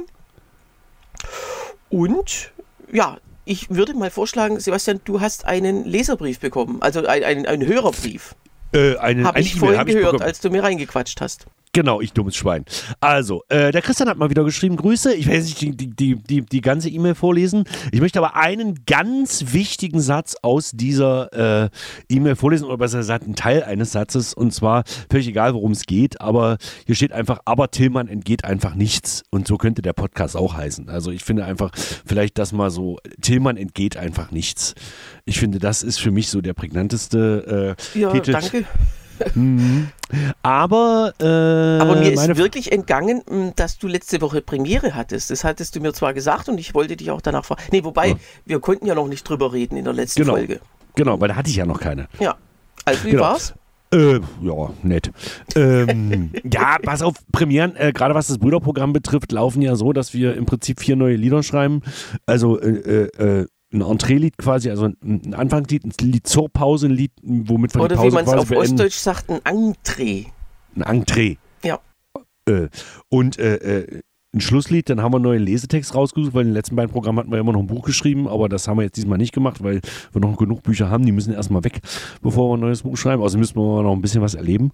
Speaker 2: Und ja, ich würde mal vorschlagen, Sebastian, du hast einen Leserbrief bekommen, also einen Hörerbrief. Habe ich vorhin gehört, als du mir reingequatscht hast.
Speaker 3: Genau, ich dummes Schwein. Also, der Christian hat mal wieder geschrieben, Grüße. Ich werde nicht die ganze E-Mail vorlesen. Ich möchte aber einen ganz wichtigen Satz aus dieser E-Mail vorlesen, oder besser gesagt einen Teil eines Satzes. Und zwar, völlig egal, worum es geht, aber hier steht einfach, aber Tillmann entgeht einfach nichts. Und so könnte der Podcast auch heißen. Also ich finde einfach, vielleicht das mal so, Tillmann entgeht einfach nichts. Ich finde, das ist für mich so der prägnanteste Titel.
Speaker 2: Ja, danke.
Speaker 3: Aber
Speaker 2: mir ist wirklich entgangen, dass du letzte Woche Premiere hattest. Das hattest du mir zwar gesagt und ich wollte dich auch danach fragen. Nee, wobei, wir konnten ja noch nicht drüber reden in der letzten Folge.
Speaker 3: Genau, weil da hatte ich ja noch keine.
Speaker 2: Ja, also wie war's?
Speaker 3: Ja, nett. Ja, pass auf, Premieren, gerade was das Brüderprogramm betrifft, laufen ja so, dass wir im Prinzip 4 neue Lieder schreiben. Also ein Entree-Lied quasi, also ein Anfangslied, ein Lied zur Pause, ein Lied, womit wir die Pause
Speaker 2: quasi beenden. Oder wie man es auf
Speaker 3: beenden.
Speaker 2: Ostdeutsch sagt, ein Entree.
Speaker 3: Ein Entree.
Speaker 2: Ja.
Speaker 3: Und ein Schlusslied, dann haben wir einen neuen Lesetext rausgesucht, weil in den letzten beiden Programmen hatten wir immer noch ein Buch geschrieben, aber das haben wir jetzt diesmal nicht gemacht, weil wir noch genug Bücher haben, die müssen erstmal weg, bevor wir ein neues Buch schreiben. Außerdem müssen wir noch ein bisschen was erleben.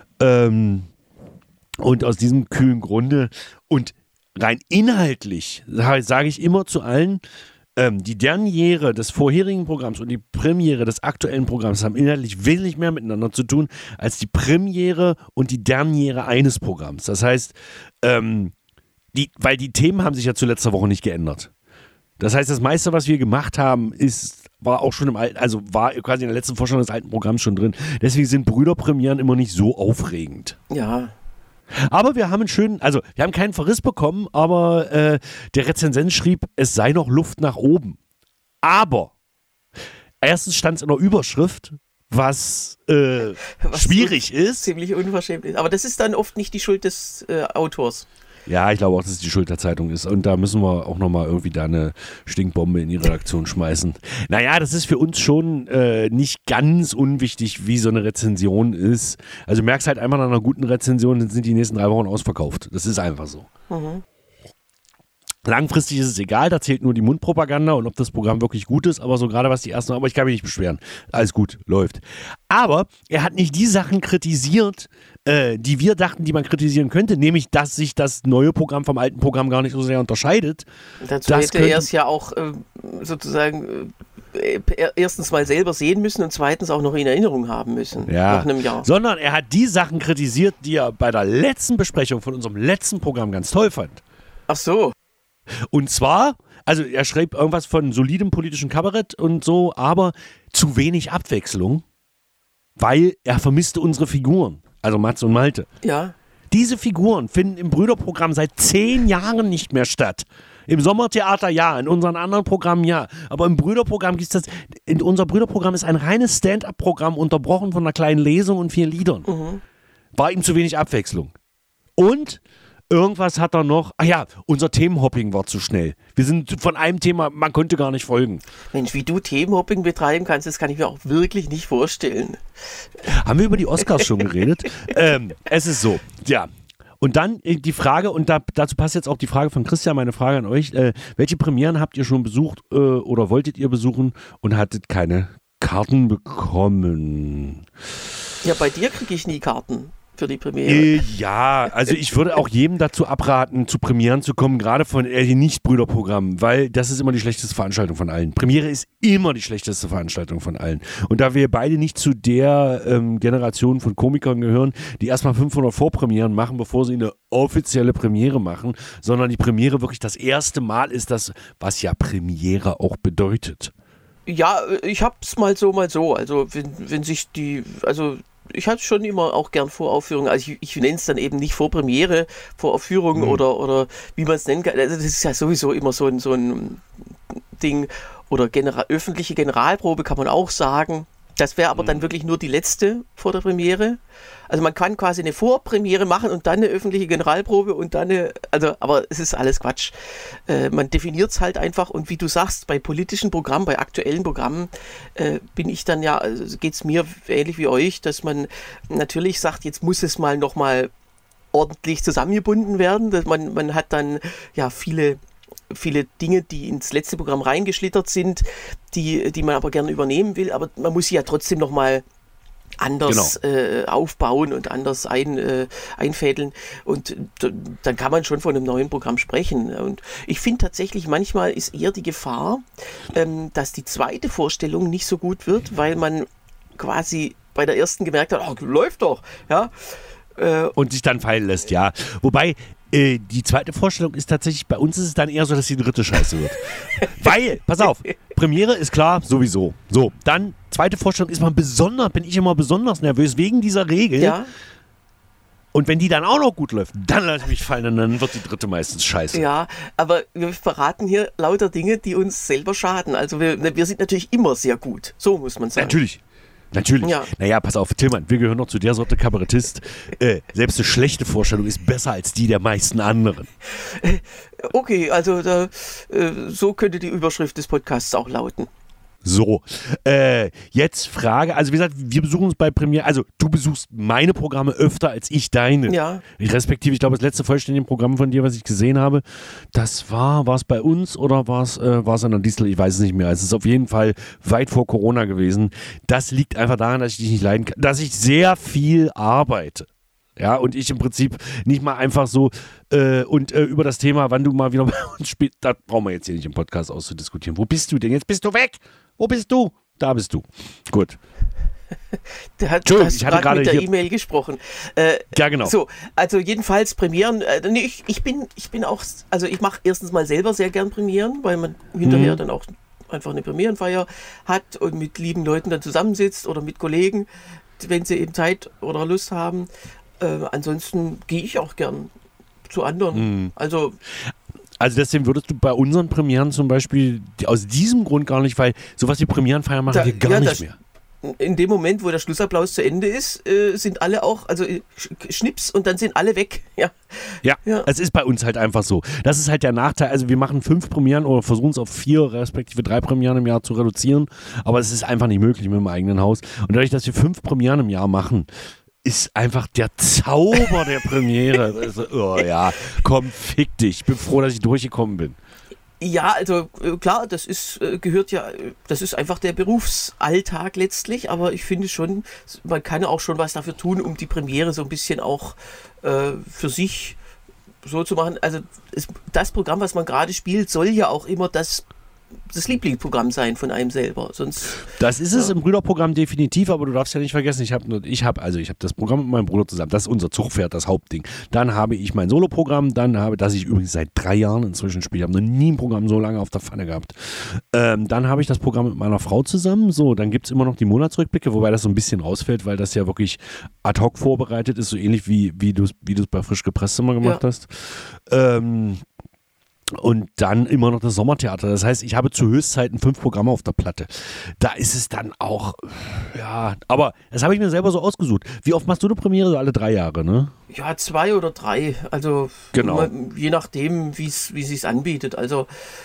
Speaker 3: Und aus diesem kühlen Grunde und rein inhaltlich sage ich immer zu allen, die Derniere des vorherigen Programms und die Premiere des aktuellen Programms haben inhaltlich wesentlich mehr miteinander zu tun als die Premiere und die Derniere eines Programms. Das heißt, weil die Themen haben sich ja zu letzter Woche nicht geändert. Das heißt, das meiste, was wir gemacht haben, war auch schon im alten, also war quasi in der letzten Vorstellung des alten Programms schon drin. Deswegen sind Brüderpremieren immer nicht so aufregend.
Speaker 2: Ja.
Speaker 3: Aber wir haben wir haben keinen Verriss bekommen, aber der Rezensent schrieb, es sei noch Luft nach oben. Aber erstens stand es in der Überschrift, was schwierig ist.
Speaker 2: Ziemlich unverschämt ist. Aber das ist dann oft nicht die Schuld des Autors.
Speaker 3: Ja, ich glaube auch, dass es die Schuld der Zeitung ist. Und da müssen wir auch nochmal irgendwie da eine Stinkbombe in die Redaktion schmeißen. Naja, das ist für uns schon nicht ganz unwichtig, wie so eine Rezension ist. Also du merkst halt einfach nach einer guten Rezension, dann sind die nächsten 3 Wochen ausverkauft. Das ist einfach so. Mhm. Langfristig ist es egal, da zählt nur die Mundpropaganda und ob das Programm wirklich gut ist, aber so gerade was die ersten, aber ich kann mich nicht beschweren. Alles gut, läuft. Aber er hat nicht die Sachen kritisiert, die wir dachten, die man kritisieren könnte, nämlich, dass sich das neue Programm vom alten Programm gar nicht so sehr unterscheidet.
Speaker 2: Dazu hätte er es ja auch sozusagen erstens mal selber sehen müssen und zweitens auch noch in Erinnerung haben müssen.
Speaker 3: Ja.
Speaker 2: Nach einem Jahr.
Speaker 3: Sondern er hat die Sachen kritisiert, die er bei der letzten Besprechung von unserem letzten Programm ganz toll fand.
Speaker 2: Ach so.
Speaker 3: Und zwar, also er schreibt irgendwas von solidem politischen Kabarett und so, aber zu wenig Abwechslung, weil er vermisste unsere Figuren, also Mats und Malte.
Speaker 2: Ja.
Speaker 3: Diese Figuren finden im Brüderprogramm seit 10 Jahren nicht mehr statt. Im Sommertheater ja, in unseren anderen Programmen ja. Aber im Brüderprogramm gibt es das. Unser Brüderprogramm ist ein reines Stand-up-Programm, unterbrochen von einer kleinen Lesung und 4 Liedern.
Speaker 2: Mhm.
Speaker 3: War ihm zu wenig Abwechslung. Und irgendwas hat er noch. Ach ja, unser Themenhopping war zu schnell. Wir sind von einem Thema, man konnte gar nicht folgen.
Speaker 2: Mensch, wie du Themenhopping betreiben kannst, das kann ich mir auch wirklich nicht vorstellen.
Speaker 3: Haben wir über die Oscars schon geredet? Es ist so, ja. Und dann die Frage, und dazu passt jetzt auch die Frage von Christian, meine Frage an euch. Welche Premieren habt ihr schon besucht oder wolltet ihr besuchen und hattet keine Karten bekommen?
Speaker 2: Ja, bei dir kriege ich nie Karten für die Premiere.
Speaker 3: Ja, also ich würde auch jedem dazu abraten, zu Premieren zu kommen, gerade von Nicht-Brüder-Programmen, weil das ist immer die schlechteste Veranstaltung von allen. Premiere ist immer die schlechteste Veranstaltung von allen. Und da wir beide nicht zu der Generation von Komikern gehören, die erstmal 500 Vorpremieren machen, bevor sie eine offizielle Premiere machen, sondern die Premiere wirklich das erste Mal ist, das, was ja Premiere auch bedeutet.
Speaker 2: Ja, ich hab's mal so. Also wenn sich ich hatte schon immer auch gern Voraufführungen. Also ich nenne es dann eben nicht Vorpremiere, Voraufführung oder wie man es nennen kann. Also das ist ja sowieso immer so ein Ding. Oder öffentliche Generalprobe kann man auch sagen. Das wäre aber dann wirklich nur die letzte vor der Premiere. Also man kann quasi eine Vorpremiere machen und dann eine öffentliche Generalprobe und dann aber es ist alles Quatsch. Man definiert es halt einfach und wie du sagst, bei politischen Programmen, bei aktuellen Programmen bin ich dann geht es mir ähnlich wie euch, dass man natürlich sagt, jetzt muss es mal nochmal ordentlich zusammengebunden werden. Dass man hat dann ja viele Dinge, die ins letzte Programm reingeschlittert sind, die man aber gerne übernehmen will, aber man muss sie ja trotzdem nochmal anders aufbauen und anders einfädeln und dann kann man schon von einem neuen Programm sprechen. Und ich finde tatsächlich, manchmal ist eher die Gefahr, dass die zweite Vorstellung nicht so gut wird, weil man quasi bei der ersten gemerkt hat, läuft doch, ja.
Speaker 3: Und sich dann fallen lässt, ja. Wobei, die zweite Vorstellung ist tatsächlich, bei uns ist es dann eher so, dass die dritte scheiße wird. Weil, pass auf, Premiere ist klar, sowieso. So, dann, zweite Vorstellung bin ich immer besonders nervös wegen dieser Regel.
Speaker 2: Ja.
Speaker 3: Und wenn die dann auch noch gut läuft, dann lasse ich mich fallen und dann wird die dritte meistens scheiße.
Speaker 2: Ja, aber wir verraten hier lauter Dinge, die uns selber schaden. Also wir sind natürlich immer sehr gut, so muss man sagen.
Speaker 3: Natürlich.
Speaker 2: Ja.
Speaker 3: Naja, pass auf, Tillmann, wir gehören noch zu der Sorte Kabarettist. Selbst eine schlechte Vorstellung ist besser als die der meisten anderen.
Speaker 2: Okay, also so könnte die Überschrift des Podcasts auch lauten.
Speaker 3: So, jetzt Frage, also wie gesagt, wir besuchen uns bei Premiere, also du besuchst meine Programme öfter als ich deine.
Speaker 2: Ja.
Speaker 3: Respektive, ich glaube, das letzte vollständige Programm von dir, was ich gesehen habe, war es bei uns oder war es an der Distel? Ich weiß es nicht mehr. Es ist auf jeden Fall weit vor Corona gewesen. Das liegt einfach daran, dass ich dich nicht leiden kann, dass ich sehr viel arbeite. Ja, und ich im Prinzip nicht mal einfach so über das Thema, wann du mal wieder bei uns spielst, das brauchen wir jetzt hier nicht im Podcast auszudiskutieren. Wo bist du denn? Jetzt bist du weg! Wo bist du? Da bist du. Gut.
Speaker 2: Du hast gerade mit der E-Mail gesprochen.
Speaker 3: Ja, genau.
Speaker 2: So, also jedenfalls Premieren. Ich bin auch, also ich mache erstens mal selber sehr gern Premieren, weil man hinterher dann auch einfach eine Premierenfeier hat und mit lieben Leuten dann zusammensitzt oder mit Kollegen, wenn sie eben Zeit oder Lust haben. Ansonsten gehe ich auch gern zu anderen. Also
Speaker 3: deswegen würdest du bei unseren Premieren zum Beispiel aus diesem Grund gar nicht, weil sowas wie Premierenfeier machen wir gar nicht mehr.
Speaker 2: In dem Moment, wo der Schlussapplaus zu Ende ist, sind alle auch, also Schnips und dann sind alle weg. Ja,
Speaker 3: es ist bei uns halt einfach so. Das ist halt der Nachteil. Also wir machen 5 Premieren oder versuchen es auf 4 respektive 3 Premieren im Jahr zu reduzieren, aber es ist einfach nicht möglich mit dem eigenen Haus. Und dadurch, dass wir 5 Premieren im Jahr machen, ist einfach der Zauber der Premiere. Also, komm, fick dich. Ich bin froh, dass ich durchgekommen bin.
Speaker 2: Ja, also klar, das ist einfach der Berufsalltag letztlich, aber ich finde schon, man kann auch schon was dafür tun, um die Premiere so ein bisschen auch für sich so zu machen. Also das Programm, was man gerade spielt, soll ja auch immer das das Lieblingsprogramm sein von einem selber. Sonst,
Speaker 3: das ist es im Brüderprogramm definitiv, aber du darfst ja nicht vergessen, ich habe das Programm mit meinem Bruder zusammen, das ist unser Zugpferd, das Hauptding. Dann habe ich mein Soloprogramm, das ich übrigens seit 3 Jahren inzwischen spiele, ich habe noch nie ein Programm so lange auf der Pfanne gehabt. Dann habe ich das Programm mit meiner Frau zusammen, so, dann gibt es immer noch die Monatsrückblicke, wobei das so ein bisschen rausfällt, weil das ja wirklich ad hoc vorbereitet ist, so ähnlich wie du es bei Frisch gepresst immer gemacht hast. Und dann immer noch das Sommertheater. Das heißt, ich habe zu Höchstzeiten 5 Programme auf der Platte. Da ist es dann auch, ja, aber das habe ich mir selber so ausgesucht. Wie oft machst du eine Premiere? So alle 3 Jahre, ne?
Speaker 2: Ja, 2 oder 3. Also
Speaker 3: genau.
Speaker 2: Je nachdem, wie es sich anbietet. Also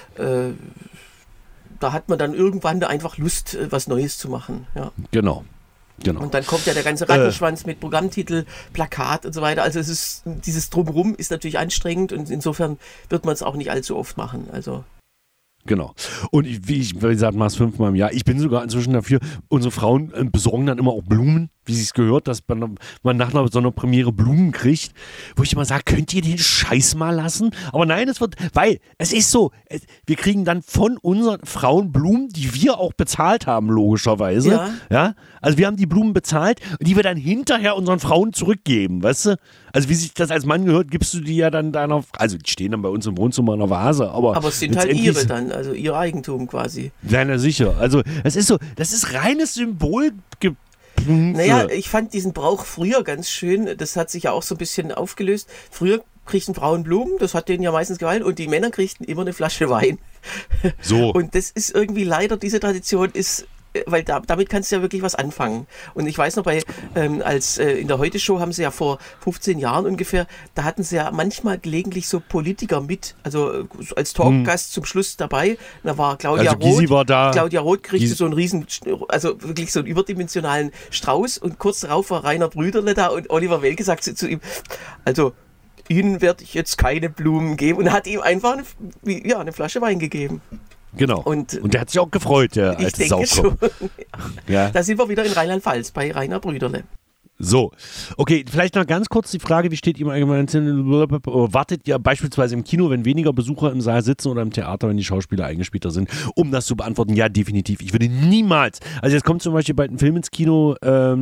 Speaker 2: da hat man dann irgendwann einfach Lust, was Neues zu machen. Ja.
Speaker 3: Genau.
Speaker 2: Und dann kommt ja der ganze Rattenschwanz mit Programmtitel, Plakat und so weiter. Also dieses Drumherum ist natürlich anstrengend und insofern wird man es auch nicht allzu oft machen. Also
Speaker 3: genau. Und wie gesagt, mach's 5-mal im Jahr. Ich bin sogar inzwischen dafür, unsere Frauen besorgen dann immer auch Blumen, wie sie es gehört, dass man nach so einer Premiere Blumen kriegt, wo ich immer sage, könnt ihr den Scheiß mal lassen? Aber nein, weil es ist so, wir kriegen dann von unseren Frauen Blumen, die wir auch bezahlt haben, logischerweise. Ja? Also wir haben die Blumen bezahlt, die wir dann hinterher unseren Frauen zurückgeben, weißt du? Also wie sich das als Mann gehört, gibst du die ja dann also die stehen dann bei uns im Wohnzimmer in der Vase, aber
Speaker 2: es sind halt ihre dann, also ihr Eigentum quasi.
Speaker 3: Ja, na sicher. Also es ist so, das ist reines Symbol.
Speaker 2: Naja, ich fand diesen Brauch früher ganz schön, das hat sich ja auch so ein bisschen aufgelöst. Früher kriegten Frauen Blumen, das hat denen ja meistens gefallen, und die Männer kriegten immer eine Flasche Wein.
Speaker 3: So.
Speaker 2: Und das ist irgendwie leider, diese Tradition ist, weil damit kannst du ja wirklich was anfangen. Und ich weiß noch, in der Heute-Show haben sie ja vor 15 Jahren ungefähr, da hatten sie ja manchmal gelegentlich so Politiker mit, also als Talkgast zum Schluss dabei. Da war Claudia Roth.
Speaker 3: Gysi war da.
Speaker 2: Claudia Roth kriegte so einen riesen, also wirklich so einen überdimensionalen Strauß, und kurz darauf war Rainer Brüderle da und Oliver Welke sagte zu ihm, also Ihnen werde ich jetzt keine Blumen geben, und hat ihm einfach eine Flasche Wein gegeben.
Speaker 3: Genau. Und der hat sich auch gefreut, der alte Saukopf. Ja.
Speaker 2: Da sind wir wieder in Rheinland-Pfalz bei Rainer Brüderle.
Speaker 3: So, okay, vielleicht noch ganz kurz die Frage, wie steht ihm allgemein, wartet ihr beispielsweise im Kino, wenn weniger Besucher im Saal sitzen, oder im Theater, wenn die Schauspieler eingespielter sind, um das zu beantworten? Ja, definitiv. Ich würde niemals, also jetzt kommt zum Beispiel bald ein Film ins Kino,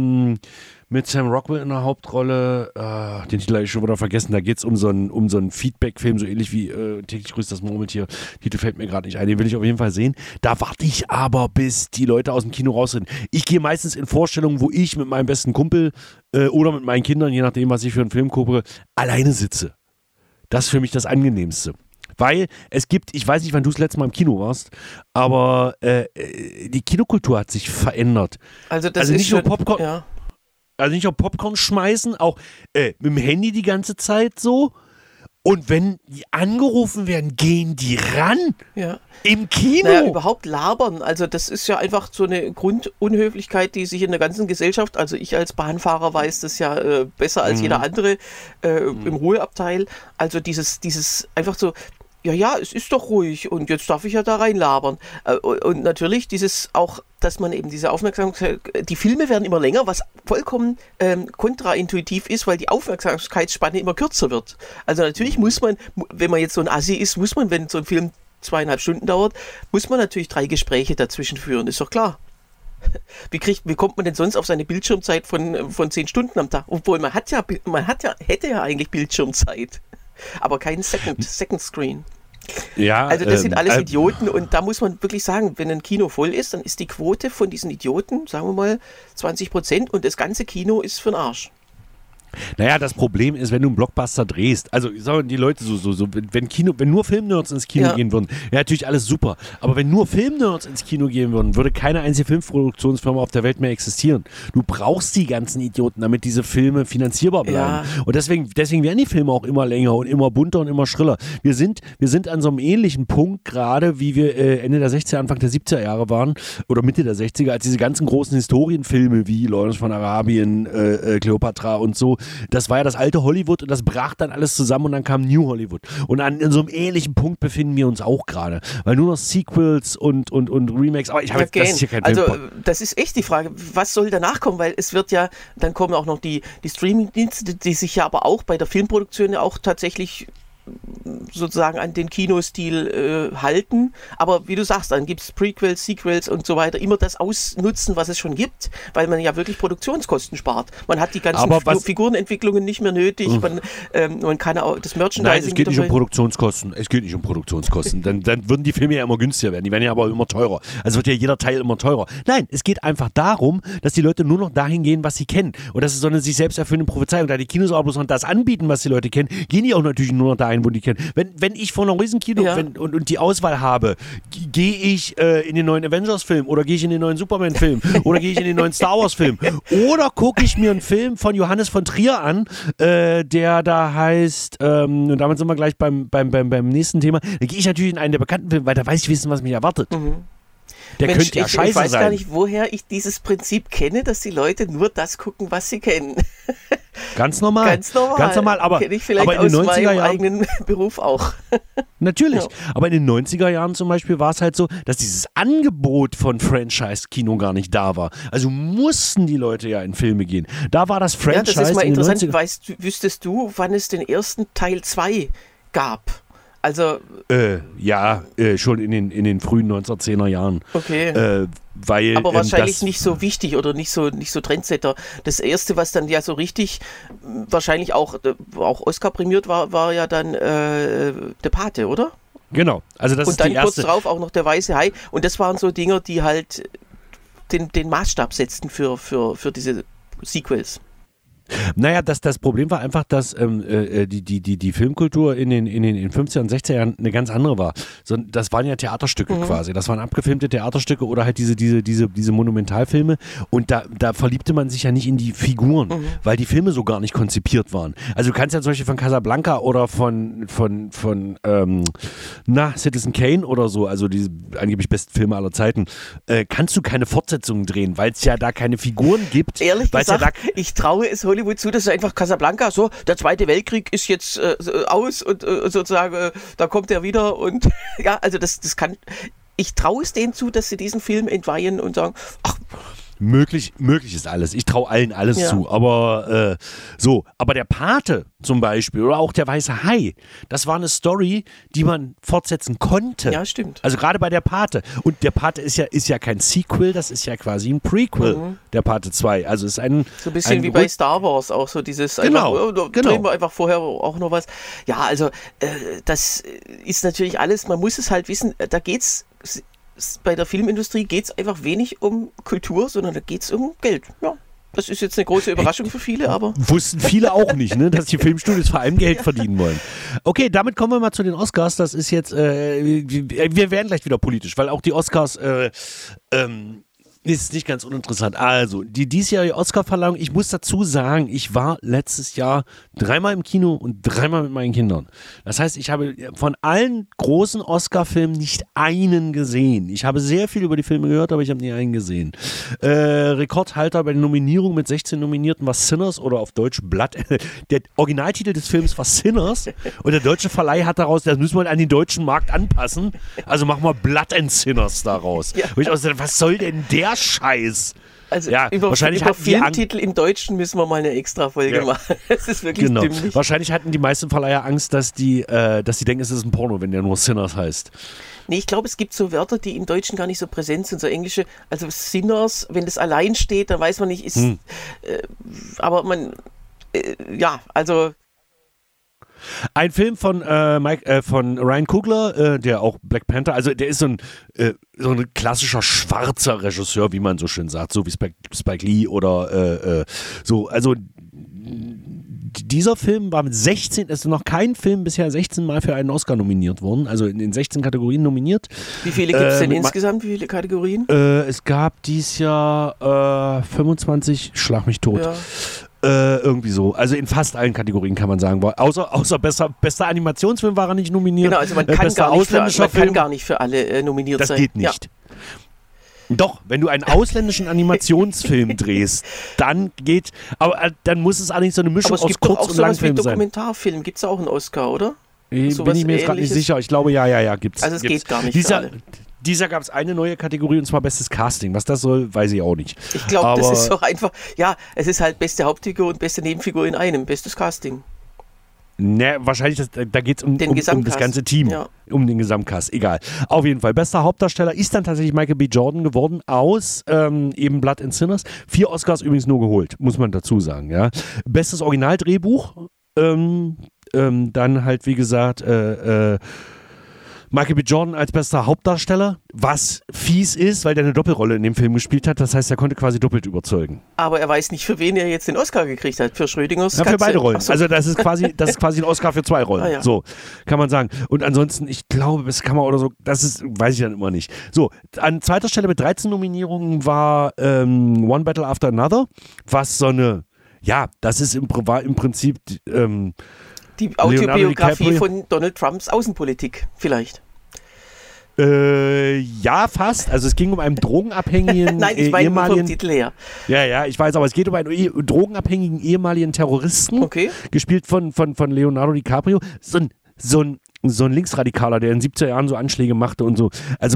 Speaker 3: mit Sam Rockwell in der Hauptrolle, den Titel habe ich schon wieder vergessen, da geht es um so einen Feedback-Film, so ähnlich wie täglich grüßt das Murmeltier. Titel fällt mir gerade nicht ein, den will ich auf jeden Fall sehen. Da warte ich aber, bis die Leute aus dem Kino raus sind. Ich gehe meistens in Vorstellungen, wo ich mit meinem besten Kumpel oder mit meinen Kindern, je nachdem, was ich für einen Film gucke, alleine sitze. Das ist für mich das Angenehmste. Weil es gibt, ich weiß nicht, wann du das letzte Mal im Kino warst, aber die Kinokultur hat sich verändert.
Speaker 2: Also das ist
Speaker 3: nicht
Speaker 2: schon,
Speaker 3: nur Popcorn.
Speaker 2: Ja.
Speaker 3: Also nicht nur Popcorn schmeißen, auch mit dem Handy die ganze Zeit so. Und wenn die angerufen werden, gehen die ran?
Speaker 2: Ja.
Speaker 3: Im Kino?
Speaker 2: Naja, überhaupt labern. Also das ist ja einfach so eine Grundunhöflichkeit, die sich in der ganzen Gesellschaft, also ich als Bahnfahrer weiß das ja besser als jeder andere im Ruheabteil. Also dieses einfach so, ja, es ist doch ruhig und jetzt darf ich ja da reinlabern. Und natürlich dieses auch, dass man eben diese Aufmerksamkeit, die Filme werden immer länger, was vollkommen kontraintuitiv ist, weil die Aufmerksamkeitsspanne immer kürzer wird. Also natürlich muss man, wenn man jetzt so ein Assi ist, wenn so ein Film 2,5 Stunden dauert, muss man natürlich 3 Gespräche dazwischen führen, ist doch klar. Wie kommt man denn sonst auf seine Bildschirmzeit von 10 Stunden am Tag? Obwohl hätte ja eigentlich Bildschirmzeit. Aber kein Second Screen.
Speaker 3: Ja,
Speaker 2: also das sind alles Idioten, und da muss man wirklich sagen, wenn ein Kino voll ist, dann ist die Quote von diesen Idioten, sagen wir mal, 20%, und das ganze Kino ist für den Arsch.
Speaker 3: Naja, das Problem ist, wenn du einen Blockbuster drehst, also sagen die Leute wenn nur Filmnerds ins Kino gehen würden, ja, natürlich alles super, aber wenn nur Filmnerds ins Kino gehen würden, würde keine einzige Filmproduktionsfirma auf der Welt mehr existieren. Du brauchst die ganzen Idioten, damit diese Filme finanzierbar bleiben. Ja. Und deswegen werden die Filme auch immer länger und immer bunter und immer schriller. Wir sind an so einem ähnlichen Punkt gerade, wie wir Ende der 60er, Anfang der 70er Jahre waren, oder Mitte der 60er, als diese ganzen großen Historienfilme wie Lawrence von Arabien, Cleopatra und so, das war ja das alte Hollywood, und das brach dann alles zusammen, und dann kam New Hollywood. Und in so einem ähnlichen Punkt befinden wir uns auch gerade. Weil nur noch Sequels und Remakes, aber das ist hier kein
Speaker 2: Also
Speaker 3: Film.
Speaker 2: das ist echt die Frage, was soll danach kommen? Weil es wird ja, dann kommen auch noch die Streaming-Dienste, die sich ja aber auch bei der Filmproduktion ja auch tatsächlich sozusagen an den Kinostil halten. Aber wie du sagst, dann gibt es Prequels, Sequels und so weiter. Immer das ausnutzen, was es schon gibt, weil man ja wirklich Produktionskosten spart. Man hat die ganzen Figurenentwicklungen nicht mehr nötig. Man kann auch das Merchandising...
Speaker 3: Nein, es geht nicht um Produktionskosten. Es geht nicht um Produktionskosten. dann würden die Filme ja immer günstiger werden. Die werden ja aber immer teurer. Also wird ja jeder Teil immer teurer. Nein, es geht einfach darum, dass die Leute nur noch dahin gehen, was sie kennen. Und das ist so eine sich selbst erfüllende Prophezeiung. Da die Kinos auch bloß noch das anbieten, was die Leute kennen, gehen die auch natürlich nur noch dahin, wo die kennen. Wenn ich vor einem Riesenkino und die Auswahl habe, gehe ich in den neuen Avengers-Film oder gehe ich in den neuen Superman-Film oder gehe ich in den neuen Star Wars-Film oder gucke ich mir einen Film von Johannes von Trier an, der da heißt, und damit sind wir gleich beim nächsten Thema, dann gehe ich natürlich in einen der bekannten Filme, weil da weiß ich wissen, was mich erwartet. Der
Speaker 2: Mensch,
Speaker 3: könnte ja scheiße sein.
Speaker 2: Ich weiß gar nicht, woher ich dieses Prinzip kenne, dass die Leute nur das gucken, was sie kennen.
Speaker 3: Ganz normal.
Speaker 2: Ganz normal.
Speaker 3: Aber,
Speaker 2: kenne ich vielleicht
Speaker 3: aber in den
Speaker 2: aus
Speaker 3: 90er
Speaker 2: meinem
Speaker 3: Jahren,
Speaker 2: eigenen Beruf auch.
Speaker 3: Natürlich. Ja. Aber in den 90er Jahren zum Beispiel war es halt so, dass dieses Angebot von Franchise-Kino gar nicht da war. Also mussten die Leute ja in Filme gehen. Da war das Franchise.
Speaker 2: Ja, das ist mal interessant. Wüsstest du, wann es den ersten Teil 2 gab? Also
Speaker 3: schon in den frühen 1910er Jahren.
Speaker 2: Okay.
Speaker 3: Weil,
Speaker 2: aber wahrscheinlich nicht so wichtig oder nicht so Trendsetter. Das erste, was dann ja so richtig wahrscheinlich auch Oscar prämiert war ja dann der Pate, oder?
Speaker 3: Genau. Also das
Speaker 2: und
Speaker 3: ist
Speaker 2: dann
Speaker 3: die erste.
Speaker 2: Kurz drauf auch noch der Weiße Hai. Und das waren so Dinger, die halt den Maßstab setzten für diese Sequels.
Speaker 3: Naja, das Problem war einfach, dass die Filmkultur in den 50er und 60er Jahren eine ganz andere war. Das waren ja Theaterstücke quasi. Das waren abgefilmte Theaterstücke oder halt diese Monumentalfilme. Und da verliebte man sich ja nicht in die Figuren, weil die Filme so gar nicht konzipiert waren. Also du kannst ja zum Beispiel von Casablanca oder von Citizen Kane oder so, also diese angeblich besten Filme aller Zeiten, kannst du keine Fortsetzungen drehen, weil es ja da keine Figuren gibt.
Speaker 2: Ehrlich gesagt, ich traue es Hollywood zu, dass einfach Casablanca so, der Zweite Weltkrieg ist jetzt aus und sozusagen, da kommt er wieder und ja, also das kann, ich traue es denen zu, dass sie diesen Film entweihen und sagen, ach,
Speaker 3: möglich ist alles. Ich traue allen alles zu. Aber aber der Pate zum Beispiel oder auch der Weiße Hai, das war eine Story, die man fortsetzen konnte.
Speaker 2: Ja, stimmt.
Speaker 3: Also gerade bei der Pate. Und der Pate ist ja kein Sequel, das ist ja quasi ein Prequel, der Pate 2. Also ist ein
Speaker 2: so ein bisschen wie bei Star Wars auch so dieses
Speaker 3: genau.
Speaker 2: Drehen wir einfach vorher auch noch was. Ja, also das ist natürlich alles, man muss es halt wissen, da geht's bei der Filmindustrie geht es einfach wenig um Kultur, sondern da geht es um Geld. Ja, das ist jetzt eine große Überraschung für viele, aber...
Speaker 3: Wussten viele auch nicht, ne, dass die Filmstudios vor allem Geld verdienen wollen. Okay, damit kommen wir mal zu den Oscars. Das ist jetzt, wir werden gleich wieder politisch, weil auch die Oscars... ist nicht ganz uninteressant. Also, die diesjährige Oscar-Verleihung, ich muss dazu sagen, ich war letztes Jahr 3-mal im Kino und 3-mal mit meinen Kindern. Das heißt, ich habe von allen großen Oscar-Filmen nicht einen gesehen. Ich habe sehr viel über die Filme gehört, aber ich habe nie einen gesehen. Rekordhalter bei den Nominierungen mit 16 Nominierten war Sinners oder auf Deutsch Blood. Der Originaltitel des Films war Sinners und der deutsche Verleih hat daraus, das müssen wir an den deutschen Markt anpassen, also machen wir Blood and Sinners daraus. Ja. Und ich auch so, was soll denn der Scheiß?
Speaker 2: Also über Filmtitel im Deutschen müssen wir mal eine extra Folge machen. Das ist wirklich dümmlich.
Speaker 3: Wahrscheinlich hatten die meisten Verleiher Angst, dass die denken, es ist ein Porno, wenn der nur Sinners heißt.
Speaker 2: Nee, ich glaube, es gibt so Wörter, die im Deutschen gar nicht so präsent sind, so englische, also Sinners, wenn das allein steht, dann weiß man nicht, ist, aber man, also...
Speaker 3: Ein Film von Ryan Coogler, der auch Black Panther, also der ist so ein klassischer schwarzer Regisseur, wie man so schön sagt, so wie Spike Lee oder so. Also dieser Film war mit 16, es ist noch kein Film bisher 16 Mal für einen Oscar nominiert worden, also in den 16 Kategorien nominiert.
Speaker 2: Wie viele gibt es denn insgesamt, wie viele Kategorien?
Speaker 3: Es gab dieses Jahr 25, schlag mich tot. Ja. Irgendwie so. Also in fast allen Kategorien kann man sagen. Außer bester Animationsfilm war er nicht nominiert.
Speaker 2: Genau, also man kann gar nicht für alle nominiert sein.
Speaker 3: Das geht nicht. Ja. Doch, wenn du einen ausländischen Animationsfilm drehst, dann geht, aber dann muss es eigentlich so eine Mischung aus Kurz- und Langfilm sein. Aber es gibt doch auch sowas wie Dokumentarfilm,
Speaker 2: gibt es auch einen Oscar, oder?
Speaker 3: Bin ich mir jetzt gerade nicht sicher. Ich glaube, ja, gibt's.
Speaker 2: Also es geht gar nicht für alle.
Speaker 3: Dieser gab es eine neue Kategorie und zwar bestes Casting. Was das soll, weiß ich auch nicht.
Speaker 2: Ich glaube, das ist doch einfach, es ist halt beste Hauptfigur und beste Nebenfigur in einem. Bestes Casting.
Speaker 3: Ne, wahrscheinlich, da geht es um das ganze Team, um den Gesamtcast, egal. Auf jeden Fall, bester Hauptdarsteller ist dann tatsächlich Michael B. Jordan geworden aus eben Blood and Sinners. 4 Oscars übrigens nur geholt, muss man dazu sagen. Ja. Bestes Originaldrehbuch, dann halt wie gesagt Michael B. Jordan als bester Hauptdarsteller, was fies ist, weil der eine Doppelrolle in dem Film gespielt hat. Das heißt, er konnte quasi doppelt überzeugen.
Speaker 2: Aber er weiß nicht, für wen er jetzt den Oscar gekriegt hat. Für Schrödingers Katze.
Speaker 3: Ja, für beide Rollen. So. Also das ist quasi ein Oscar für 2 Rollen. Ja. So, kann man sagen. Und ansonsten, ich glaube, das kann man oder so, weiß ich dann immer nicht. So, an zweiter Stelle mit 13 Nominierungen war One Battle After Another, was so eine, ja, das ist im Prinzip
Speaker 2: die Autobiografie von Donald Trumps Außenpolitik, vielleicht.
Speaker 3: Ja, fast. Also es ging um einen drogenabhängigen
Speaker 2: Nein, ich meine vom Titel her.
Speaker 3: Ja, ich weiß, aber es geht um einen drogenabhängigen ehemaligen Terroristen, gespielt von Leonardo DiCaprio. So ein Linksradikaler, der in den 70er Jahren so Anschläge machte und so. Also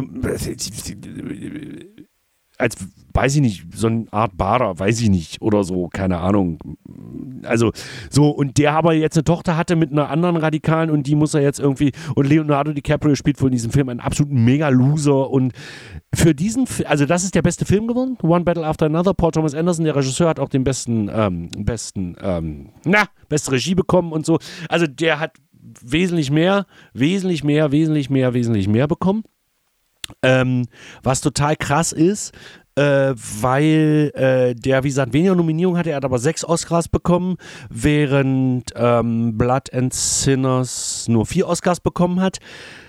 Speaker 3: als, weiß ich nicht, so eine Art Bader, weiß ich nicht, oder so, keine Ahnung. Also, so, und der aber jetzt eine Tochter hatte mit einer anderen Radikalen und die muss er jetzt irgendwie, und Leonardo DiCaprio spielt wohl in diesem Film einen absoluten Mega-Loser und für diesen, also das ist der beste Film geworden, One Battle After Another. Paul Thomas Anderson, der Regisseur, hat auch den beste Regie bekommen und so. Also der hat wesentlich mehr bekommen. Was total krass ist, weil der, wie gesagt, weniger Nominierungen hatte, er hat aber 6 Oscars bekommen, während Blood and Sinners nur 4 Oscars bekommen hat.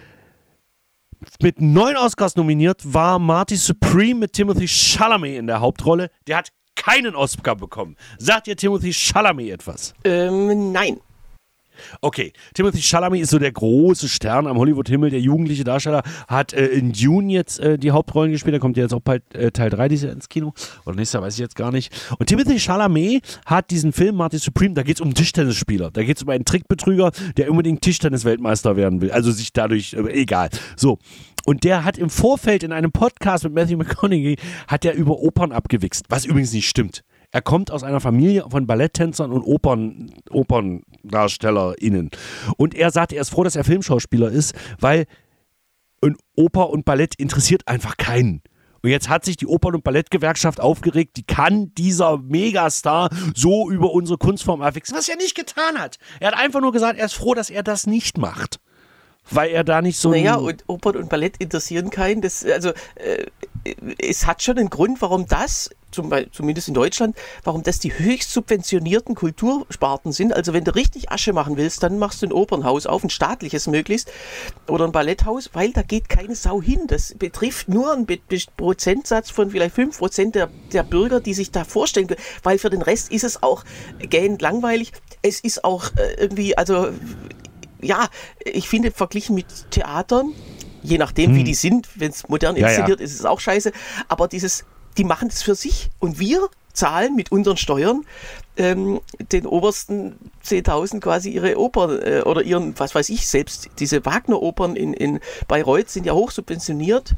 Speaker 3: Mit 9 Oscars nominiert war Marty Supreme mit Timothée Chalamet in der Hauptrolle. Der hat keinen Oscar bekommen. Sagt dir Timothée Chalamet etwas?
Speaker 2: Nein.
Speaker 3: Okay, Timothée Chalamet ist so der große Stern am Hollywood-Himmel, der jugendliche Darsteller, hat in Dune jetzt die Hauptrollen gespielt, da kommt ja jetzt auch bald Teil 3 dieses Jahr ins Kino, oder nächstes Jahr, weiß ich jetzt gar nicht. Und Timothée Chalamet hat diesen Film Marty Supreme, da geht es um einen Tischtennisspieler, da geht es um einen Trickbetrüger, der unbedingt Tischtennis-Weltmeister werden will, also sich dadurch, egal, so. Und der hat im Vorfeld in einem Podcast mit Matthew McConaughey, hat er über Opern abgewichst, was übrigens nicht stimmt. Er kommt aus einer Familie von Balletttänzern und OperndarstellerInnen. Und er sagt, er ist froh, dass er Filmschauspieler ist, weil Oper und Ballett interessiert einfach keinen. Und jetzt hat sich die Opern- und Ballettgewerkschaft aufgeregt, die kann dieser Megastar so über unsere Kunstform abwechseln, was er nicht getan hat. Er hat einfach nur gesagt, er ist froh, dass er das nicht macht. Weil er da nicht so...
Speaker 2: Naja, und Opern und Ballett interessieren keinen. Es hat schon einen Grund, warum das, zumindest in Deutschland, warum das die höchst subventionierten Kultursparten sind. Also wenn du richtig Asche machen willst, dann machst du ein Opernhaus auf, ein staatliches möglichst, oder ein Balletthaus, weil da geht keine Sau hin. Das betrifft nur einen Prozentsatz von vielleicht 5% der Bürger, die sich da vorstellen können, weil für den Rest ist es auch gähnend langweilig. Es ist auch irgendwie, also... Ja, ich finde, verglichen mit Theatern, je nachdem, wie die sind, wenn es modern inszeniert ist, ist es auch scheiße, aber die machen es für sich und wir zahlen mit unseren Steuern den obersten 10.000 quasi ihre Opern oder ihren, was weiß ich, selbst diese Wagner-Opern in Bayreuth sind ja hochsubventioniert.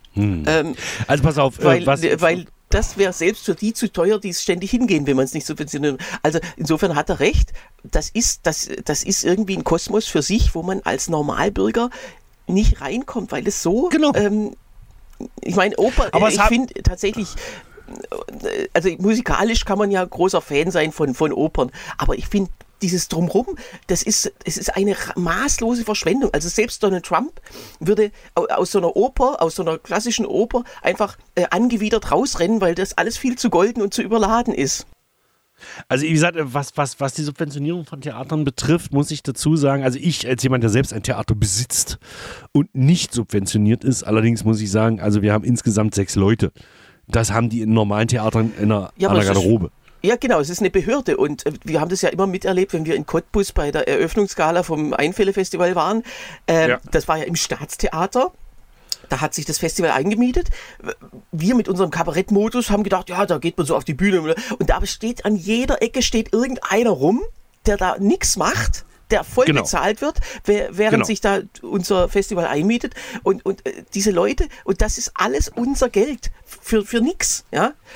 Speaker 3: Also pass auf,
Speaker 2: weil das wäre selbst für die zu teuer, die es ständig hingehen, wenn man es nicht subventioniert. Also insofern hat er recht. Das ist irgendwie ein Kosmos für sich, wo man als Normalbürger nicht reinkommt, weil es so...
Speaker 3: Genau.
Speaker 2: Ich meine, Oper, ich finde tatsächlich... Also musikalisch kann man ja großer Fan sein von Opern, aber ich finde dieses Drumherum, es ist eine maßlose Verschwendung. Also selbst Donald Trump würde aus so einer klassischen Oper einfach angewidert rausrennen, weil das alles viel zu golden und zu überladen ist.
Speaker 3: Also wie gesagt, was die Subventionierung von Theatern betrifft, muss ich dazu sagen, also ich als jemand, der selbst ein Theater besitzt und nicht subventioniert ist, allerdings muss ich sagen, also wir haben insgesamt 6 Leute. Das haben die in normalen Theatern in einer Garderobe.
Speaker 2: Ja, genau, es ist eine Behörde und wir haben das ja immer miterlebt, wenn wir in Cottbus bei der Eröffnungsgala vom Einfälle-Festival waren. Das war ja im Staatstheater. Da hat sich das Festival eingemietet. Wir mit unserem Kabarettmodus haben gedacht, ja, da geht man so auf die Bühne. Und da steht an jeder Ecke irgendeiner rum, der da nichts macht, der voll bezahlt wird, während sich da unser Festival einmietet. Und diese Leute, und das ist alles unser Geld für nichts, ja.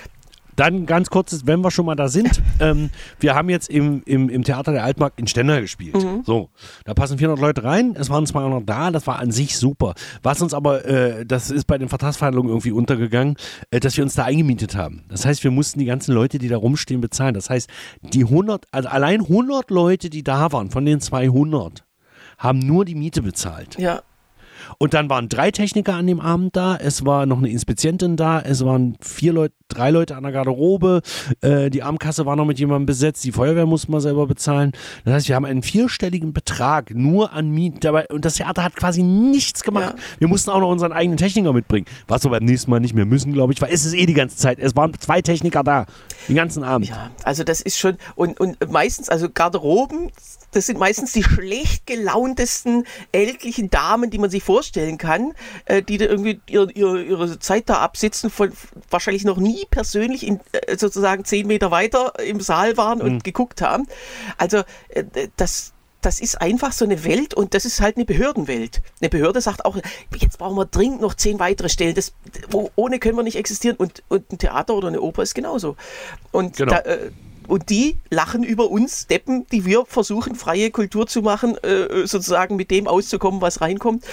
Speaker 3: Dann ganz kurz, wenn wir schon mal da sind, wir haben jetzt im Theater der Altmark in Stendal gespielt. So, da passen 400 Leute rein, es waren 200 da, das war an sich super. Was uns aber, das ist bei den Vertragsverhandlungen irgendwie untergegangen, dass wir uns da eingemietet haben. Das heißt, wir mussten die ganzen Leute, die da rumstehen, bezahlen. Das heißt, allein 100 Leute, die da waren, von den 200, haben nur die Miete bezahlt.
Speaker 2: Ja.
Speaker 3: Und dann waren 3 Techniker an dem Abend da, es war noch eine Inspizientin da, es waren 3 Leute an der Garderobe, die Abendkasse war noch mit jemandem besetzt, die Feuerwehr mussten wir selber bezahlen. Das heißt, wir haben einen 4-stelligen Betrag nur an Mieten dabei und das Theater hat quasi nichts gemacht. Ja. Wir mussten auch noch unseren eigenen Techniker mitbringen, was wir beim nächsten Mal nicht mehr müssen, glaube ich, weil es ist die ganze Zeit, es waren 2 Techniker da, den ganzen Abend.
Speaker 2: Ja, also das ist schon, und meistens, also Garderoben, das sind meistens die schlecht gelauntesten ältlichen Damen, die man sich vorstellen kann, die da irgendwie ihre Zeit da absitzen, wahrscheinlich noch nie persönlich sozusagen 10 Meter weiter im Saal waren und geguckt haben. Also das ist einfach so eine Welt und das ist halt eine Behördenwelt. Eine Behörde sagt auch, jetzt brauchen wir dringend noch 10 weitere Stellen. Ohne können wir nicht existieren und ein Theater oder eine Oper ist genauso. Und
Speaker 3: genau.
Speaker 2: Und die lachen über uns Deppen, die wir versuchen, freie Kultur zu machen, sozusagen mit dem auszukommen, was reinkommt.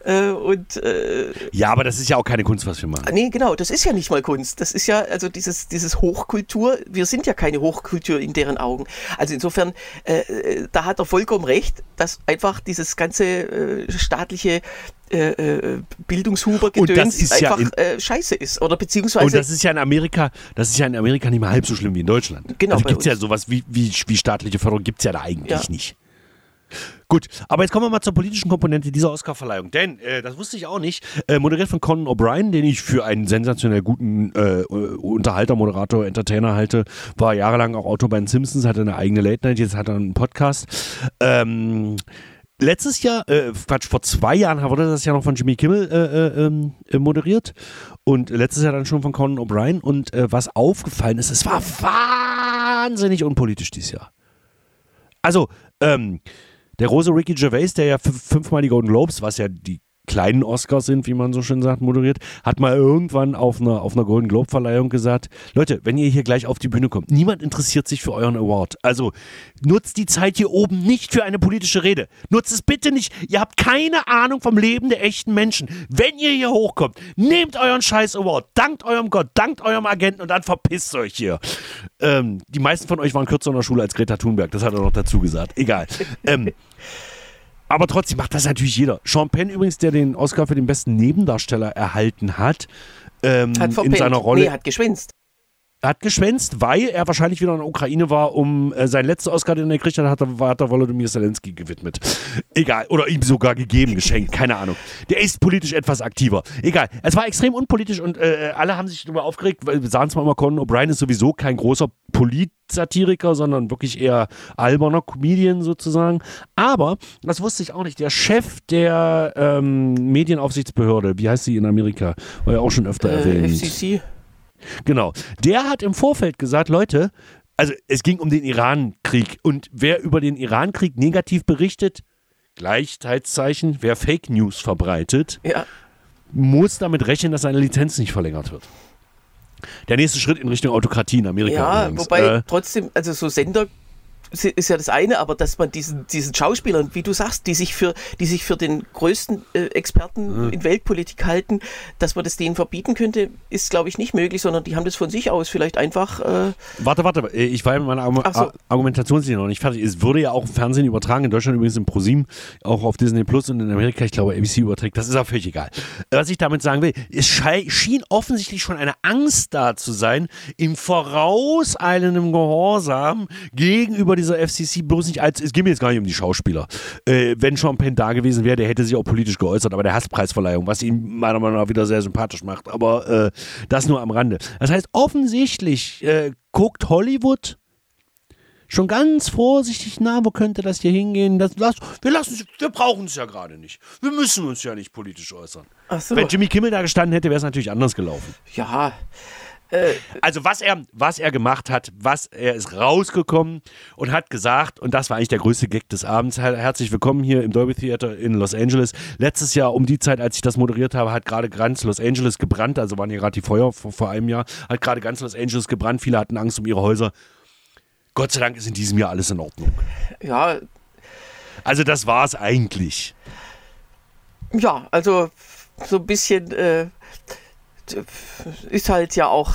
Speaker 3: Ja, aber das ist ja auch keine Kunst, was wir machen.
Speaker 2: Nee, genau, das ist ja nicht mal Kunst. Das ist ja, also dieses Hochkultur, wir sind ja keine Hochkultur in deren Augen. Also insofern, da hat er vollkommen recht, dass einfach dieses ganze staatliche Bildungshuber-Gedöns einfach scheiße ist. Oder beziehungsweise.
Speaker 3: Und das ist ja in Amerika nicht mal halb so schlimm wie in Deutschland.
Speaker 2: Genau.
Speaker 3: Also gibt es ja sowas wie staatliche Förderung, gibt es ja da eigentlich nicht. Gut, aber jetzt kommen wir mal zur politischen Komponente dieser Oscarverleihung. Denn, das wusste ich auch nicht, moderiert von Conan O'Brien, den ich für einen sensationell guten Unterhalter, Moderator, Entertainer halte, war jahrelang auch Autor bei den Simpsons, hatte eine eigene Late Night, jetzt hat er einen Podcast. Letztes Jahr, vor 2 Jahren wurde das ja noch von Jimmy Kimmel moderiert und letztes Jahr dann schon von Conan O'Brien und was aufgefallen ist, es war wahnsinnig unpolitisch dieses Jahr. Also, der große Ricky Gervais, der ja 5-mal die Golden Globes, was ja die kleinen Oscars sind, wie man so schön sagt, moderiert, hat mal irgendwann auf einer Golden Globe-Verleihung gesagt, Leute, wenn ihr hier gleich auf die Bühne kommt, niemand interessiert sich für euren Award. Also nutzt die Zeit hier oben nicht für eine politische Rede. Nutzt es bitte nicht. Ihr habt keine Ahnung vom Leben der echten Menschen. Wenn ihr hier hochkommt, nehmt euren scheiß Award, dankt eurem Gott, dankt eurem Agenten und dann verpisst euch hier. Die meisten von euch waren kürzer in der Schule als Greta Thunberg, das hat er noch dazu gesagt. Egal. Aber trotzdem macht das natürlich jeder. Sean Penn übrigens, der den Oscar für den besten Nebendarsteller erhalten hat, in seiner Rolle.
Speaker 2: Nee, hat geschwänzt.
Speaker 3: Hat geschwänzt, weil er wahrscheinlich wieder in der Ukraine war, um seinen letzten Oscar, den er gekriegt hat, hat er Volodymyr Zelensky gewidmet. Egal. Oder ihm sogar gegeben, geschenkt. Keine Ahnung. Der ist politisch etwas aktiver. Egal. Es war extrem unpolitisch und alle haben sich darüber aufgeregt, weil wir sagen zwar immer, Conan O'Brien ist sowieso kein großer Polit-Satiriker, sondern wirklich eher alberner Comedian sozusagen. Aber, das wusste ich auch nicht, der Chef der Medienaufsichtsbehörde, wie heißt sie in Amerika? War ja auch schon öfter erwähnt.
Speaker 2: FCC.
Speaker 3: Genau. Der hat im Vorfeld gesagt, Leute, also es ging um den Iran-Krieg und wer über den Iran-Krieg negativ berichtet, Gleichheitszeichen, wer Fake News verbreitet, muss damit rechnen, dass seine Lizenz nicht verlängert wird. Der nächste Schritt in Richtung Autokratie in Amerika.
Speaker 2: Ja,
Speaker 3: übrigens.
Speaker 2: Wobei trotzdem, also so Sender ist ja das eine, aber dass man diesen Schauspielern, wie du sagst, die sich für den größten Experten in Weltpolitik halten, dass man das denen verbieten könnte, ist, glaube ich, nicht möglich, sondern die haben das von sich aus vielleicht einfach...
Speaker 3: Warte, ich war ja mit meiner Argumentationslinie noch nicht fertig. Es würde ja auch im Fernsehen übertragen, in Deutschland übrigens im ProSieben, auch auf Disney Plus und in Amerika, ich glaube, ABC überträgt, das ist auch völlig egal. Was ich damit sagen will, es schien offensichtlich schon eine Angst da zu sein, im vorauseilenden Gehorsam gegenüber dieser FCC bloß nicht als, es geht mir jetzt gar nicht um die Schauspieler. Wenn Sean Penn da gewesen wäre, der hätte sich auch politisch geäußert, aber der Hasspreisverleihung, was ihn meiner Meinung nach wieder sehr sympathisch macht, aber das nur am Rande. Das heißt, offensichtlich guckt Hollywood schon ganz vorsichtig nach, wo könnte das hier hingehen? Wir brauchen es ja gerade nicht. Wir müssen uns ja nicht politisch äußern.
Speaker 2: Ach so.
Speaker 3: Wenn Jimmy Kimmel da gestanden hätte, wäre es natürlich anders gelaufen.
Speaker 2: Ja,
Speaker 3: Also was er gemacht hat, er ist rausgekommen und hat gesagt, und das war eigentlich der größte Gag des Abends, herzlich willkommen hier im Dolby Theater in Los Angeles. Letztes Jahr um die Zeit, als ich das moderiert habe, hat gerade ganz Los Angeles gebrannt, also waren hier gerade die Feuer vor einem Jahr, hat gerade ganz Los Angeles gebrannt, viele hatten Angst um ihre Häuser. Gott sei Dank ist in diesem Jahr alles in Ordnung.
Speaker 2: Ja.
Speaker 3: Also das war es eigentlich.
Speaker 2: Ja, also so ein bisschen ist halt ja auch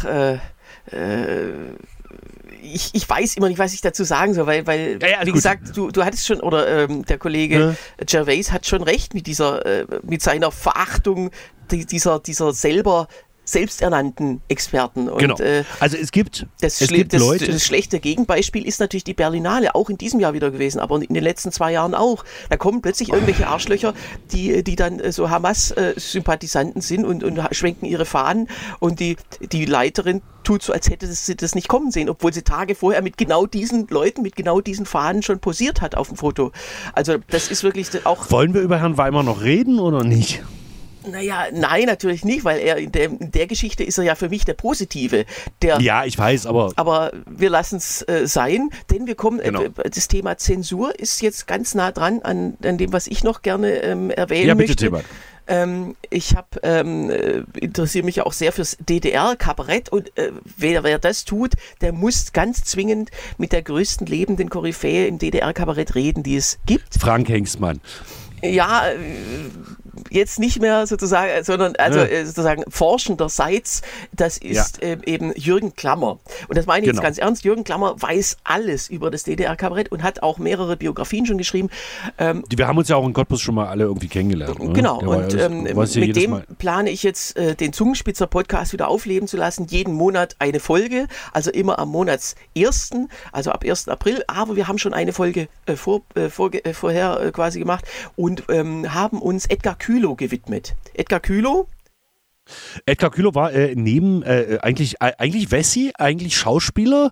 Speaker 2: ich weiß immer nicht, was ich dazu sagen soll, weil wie gesagt, du hattest schon, oder der Kollege Gervais hat schon recht mit mit seiner Verachtung dieser selbsternannten Experten. Und,
Speaker 3: genau. Also es gibt Leute.
Speaker 2: Das schlechte Gegenbeispiel ist natürlich die Berlinale, auch in diesem Jahr wieder gewesen, aber in den letzten 2 Jahren auch. Da kommen plötzlich irgendwelche Arschlöcher, die dann so Hamas-Sympathisanten sind und schwenken ihre Fahnen, und die Leiterin tut so, als hätte sie das nicht kommen sehen, obwohl sie Tage vorher mit genau diesen Leuten, mit genau diesen Fahnen schon posiert hat auf dem Foto. Also das ist wirklich auch...
Speaker 3: Wollen wir über Herrn Weimar noch reden oder nicht?
Speaker 2: Naja, nein, natürlich nicht, weil in der Geschichte ist er ja für mich der Positive.
Speaker 3: Ja, ich weiß, aber...
Speaker 2: Aber wir lassen es sein, denn wir kommen,
Speaker 3: genau.
Speaker 2: Das Thema Zensur ist jetzt ganz nah dran an dem, was ich noch gerne erwähnen
Speaker 3: ja, bitte,
Speaker 2: möchte.
Speaker 3: Thema.
Speaker 2: Ich interessiere mich ja auch sehr fürs DDR-Kabarett, und wer das tut, der muss ganz zwingend mit der größten lebenden Koryphäe im DDR-Kabarett reden, die es gibt.
Speaker 3: Frank Hengstmann.
Speaker 2: Ja, jetzt nicht mehr sozusagen, sondern sozusagen forschenderseits, das ist eben Jürgen Klammer. Und das meine ich jetzt ganz ernst. Jürgen Klammer weiß alles über das DDR-Kabarett und hat auch mehrere Biografien schon geschrieben.
Speaker 3: Wir haben uns ja auch in Cottbus schon mal alle irgendwie kennengelernt. Ne?
Speaker 2: Genau, und mit dem plane ich jetzt den Zungenspitzer-Podcast wieder aufleben zu lassen. Jeden Monat eine Folge, also immer am Monatsersten, also ab 1. April. Aber wir haben schon eine Folge vorher quasi gemacht und haben uns Edgar Kühlow gewidmet. Edgar Kühlow
Speaker 3: war neben eigentlich Wessi, eigentlich Schauspieler,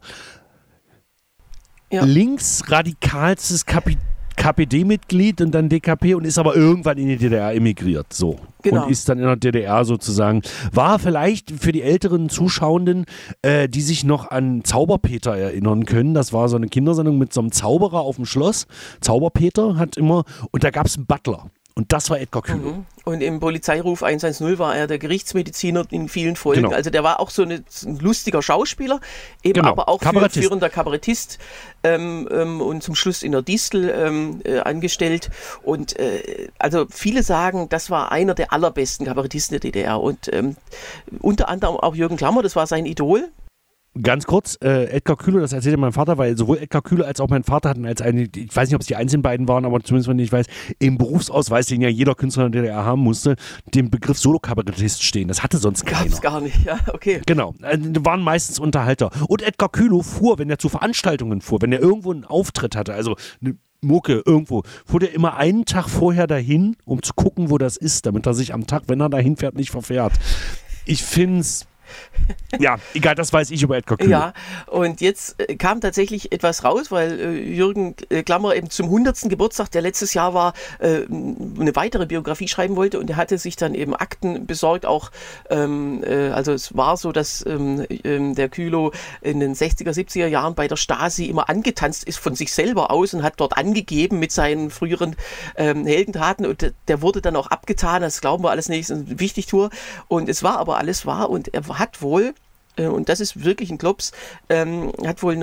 Speaker 3: linksradikalstes KPD-Mitglied und dann DKP und ist aber irgendwann in die DDR emigriert. So. Genau. Und ist dann in der DDR sozusagen, war vielleicht für die älteren Zuschauenden, die sich noch an Zauberpeter erinnern können. Das war so eine Kindersendung mit so einem Zauberer auf dem Schloss. Zauberpeter hat immer, und da gab es einen Butler. Und das war Edgar Kühlow.
Speaker 2: Und im Polizeiruf 110 war er der Gerichtsmediziner in vielen Folgen. Genau. Also der war auch so ein lustiger Schauspieler, eben aber auch führender Kabarettist und zum Schluss in der Distel angestellt. Und also viele sagen, das war einer der allerbesten Kabarettisten der DDR. Und unter anderem auch Jürgen Klammer, das war sein Idol.
Speaker 3: Ganz kurz, Edgar Kühlow, das erzählte mein Vater, weil sowohl Edgar Kühlow als auch mein Vater hatten als eine, ich weiß nicht, ob es die einzigen beiden waren, aber zumindest, wenn ich weiß, im Berufsausweis, den ja jeder Künstler in der DDR haben musste, den Begriff Solo-Kabarettist stehen. Das hatte sonst keiner.
Speaker 2: Gab's gar nicht, ja, okay.
Speaker 3: Genau, waren meistens Unterhalter. Und Edgar Kühlow fuhr, wenn er zu Veranstaltungen fuhr, wenn er irgendwo einen Auftritt hatte, also eine Mucke irgendwo, fuhr der immer einen Tag vorher dahin, um zu gucken, wo das ist, damit er sich am Tag, wenn er dahin fährt, nicht verfährt. Ich find's ja, egal, das weiß ich über Edgar Kühlow.
Speaker 2: Ja, und jetzt kam tatsächlich etwas raus, weil Jürgen Klammer eben zum 100. Geburtstag, der letztes Jahr war, eine weitere Biografie schreiben wollte, und er hatte sich dann eben Akten besorgt, auch, also es war so, dass der Kühlow in den 60er, 70er Jahren bei der Stasi immer angetanzt ist von sich selber aus und hat dort angegeben mit seinen früheren Heldentaten, und der wurde dann auch abgetan, das glauben wir alles nicht, das ist eine Wichtigtour, und es war aber alles wahr, und er hat wohl, und das ist wirklich ein Klops, hat wohl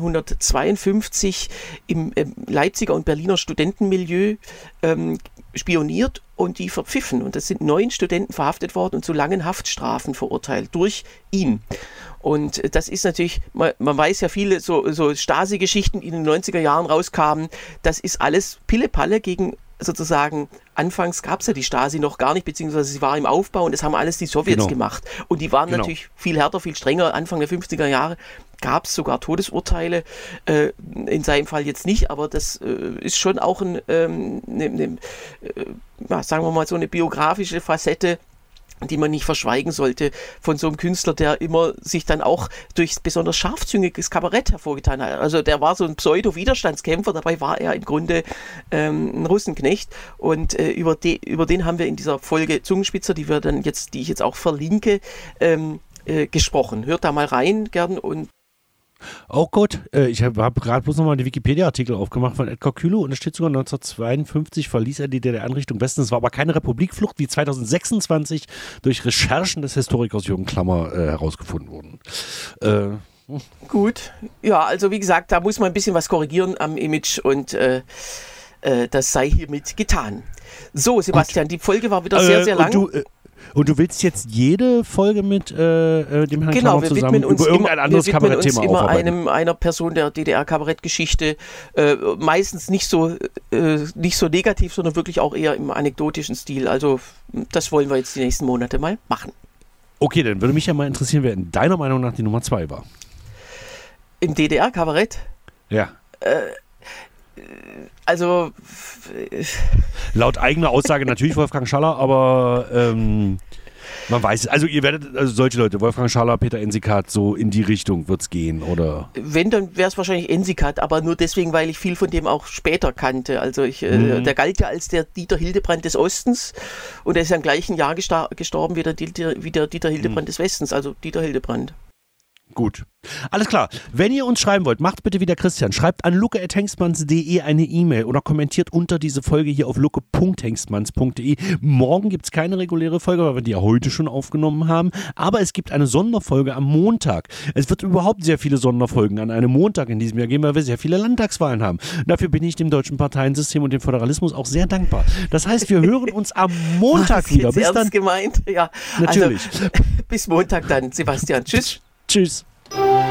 Speaker 2: 1952 im Leipziger und Berliner Studentenmilieu spioniert und die verpfiffen. Und es sind 9 Studenten verhaftet worden und zu langen Haftstrafen verurteilt durch ihn. Und das ist natürlich, man weiß ja, viele so Stasi-Geschichten, die in den 90er Jahren rauskamen, das ist alles Pille-Palle gegen sozusagen, anfangs gab es ja die Stasi noch gar nicht, beziehungsweise sie war im Aufbau und das haben alles die Sowjets gemacht. Und die waren natürlich viel härter, viel strenger. Anfang der 50er Jahre gab es sogar Todesurteile, in seinem Fall jetzt nicht, aber das ist schon auch sagen wir mal, so eine biografische Facette, die man nicht verschweigen sollte von so einem Künstler, der immer sich dann auch durch besonders scharfzüngiges Kabarett hervorgetan hat. Also der war so ein Pseudo-Widerstandskämpfer, dabei war er im Grunde ein Russenknecht, und über den haben wir in dieser Folge Zungenspitzer, die ich jetzt auch verlinke, gesprochen. Hört da mal rein gern und
Speaker 3: Oh Gott, ich habe gerade bloß nochmal den Wikipedia-Artikel aufgemacht von Edgar Kühlo und da steht sogar 1952 verließ er die DDR in Richtung Westen. Es war aber keine Republikflucht, wie 2026 durch Recherchen des Historikers Jürgen Klammer herausgefunden wurden.
Speaker 2: Gut, ja, also wie gesagt, da muss man ein bisschen was korrigieren am Image und das sei hiermit getan. So, Sebastian, die Folge war wieder sehr, sehr lang.
Speaker 3: Und du willst jetzt jede Folge mit dem Herrn Klammer zusammen
Speaker 2: über
Speaker 3: irgendein anderes Kabarettthema
Speaker 2: immer
Speaker 3: aufarbeiten?
Speaker 2: einer Person der DDR-Kabarettgeschichte, meistens nicht so negativ, sondern wirklich auch eher im anekdotischen Stil. Also das wollen wir jetzt die nächsten Monate mal machen.
Speaker 3: Okay, dann würde mich ja mal interessieren, wer in deiner Meinung nach die Nummer 2 war.
Speaker 2: Im DDR-Kabarett?
Speaker 3: Ja.
Speaker 2: Also
Speaker 3: laut eigener Aussage natürlich Wolfgang Schaller, aber man weiß es. Also ihr werdet, also solche Leute, Wolfgang Schaller, Peter Ensikat, so in die Richtung wird es gehen, oder?
Speaker 2: Wenn, dann wäre es wahrscheinlich Ensikat, aber nur deswegen, weil ich viel von dem auch später kannte. Also der galt ja als der Dieter Hildebrand des Ostens und er ist ja im gleichen Jahr gestorben wie der Dieter Hildebrand des Westens, also Dieter Hildebrand.
Speaker 3: Gut. Alles klar. Wenn ihr uns schreiben wollt, macht bitte wie der Christian. Schreibt an luke@hengstmanns.de eine E-Mail oder kommentiert unter diese Folge hier auf luke.hengstmanns.de. Morgen gibt es keine reguläre Folge, weil wir die ja heute schon aufgenommen haben. Aber es gibt eine Sonderfolge am Montag. Es wird überhaupt sehr viele Sonderfolgen an einem Montag in diesem Jahr geben, weil wir sehr viele Landtagswahlen haben. Dafür bin ich dem deutschen Parteiensystem und dem Föderalismus auch sehr dankbar. Das heißt, wir hören uns am Montag wieder.
Speaker 2: Bis ernst dann gemeint? Ja.
Speaker 3: Natürlich.
Speaker 2: Also, bis Montag dann, Sebastian. Tschüss.
Speaker 3: Tschüss.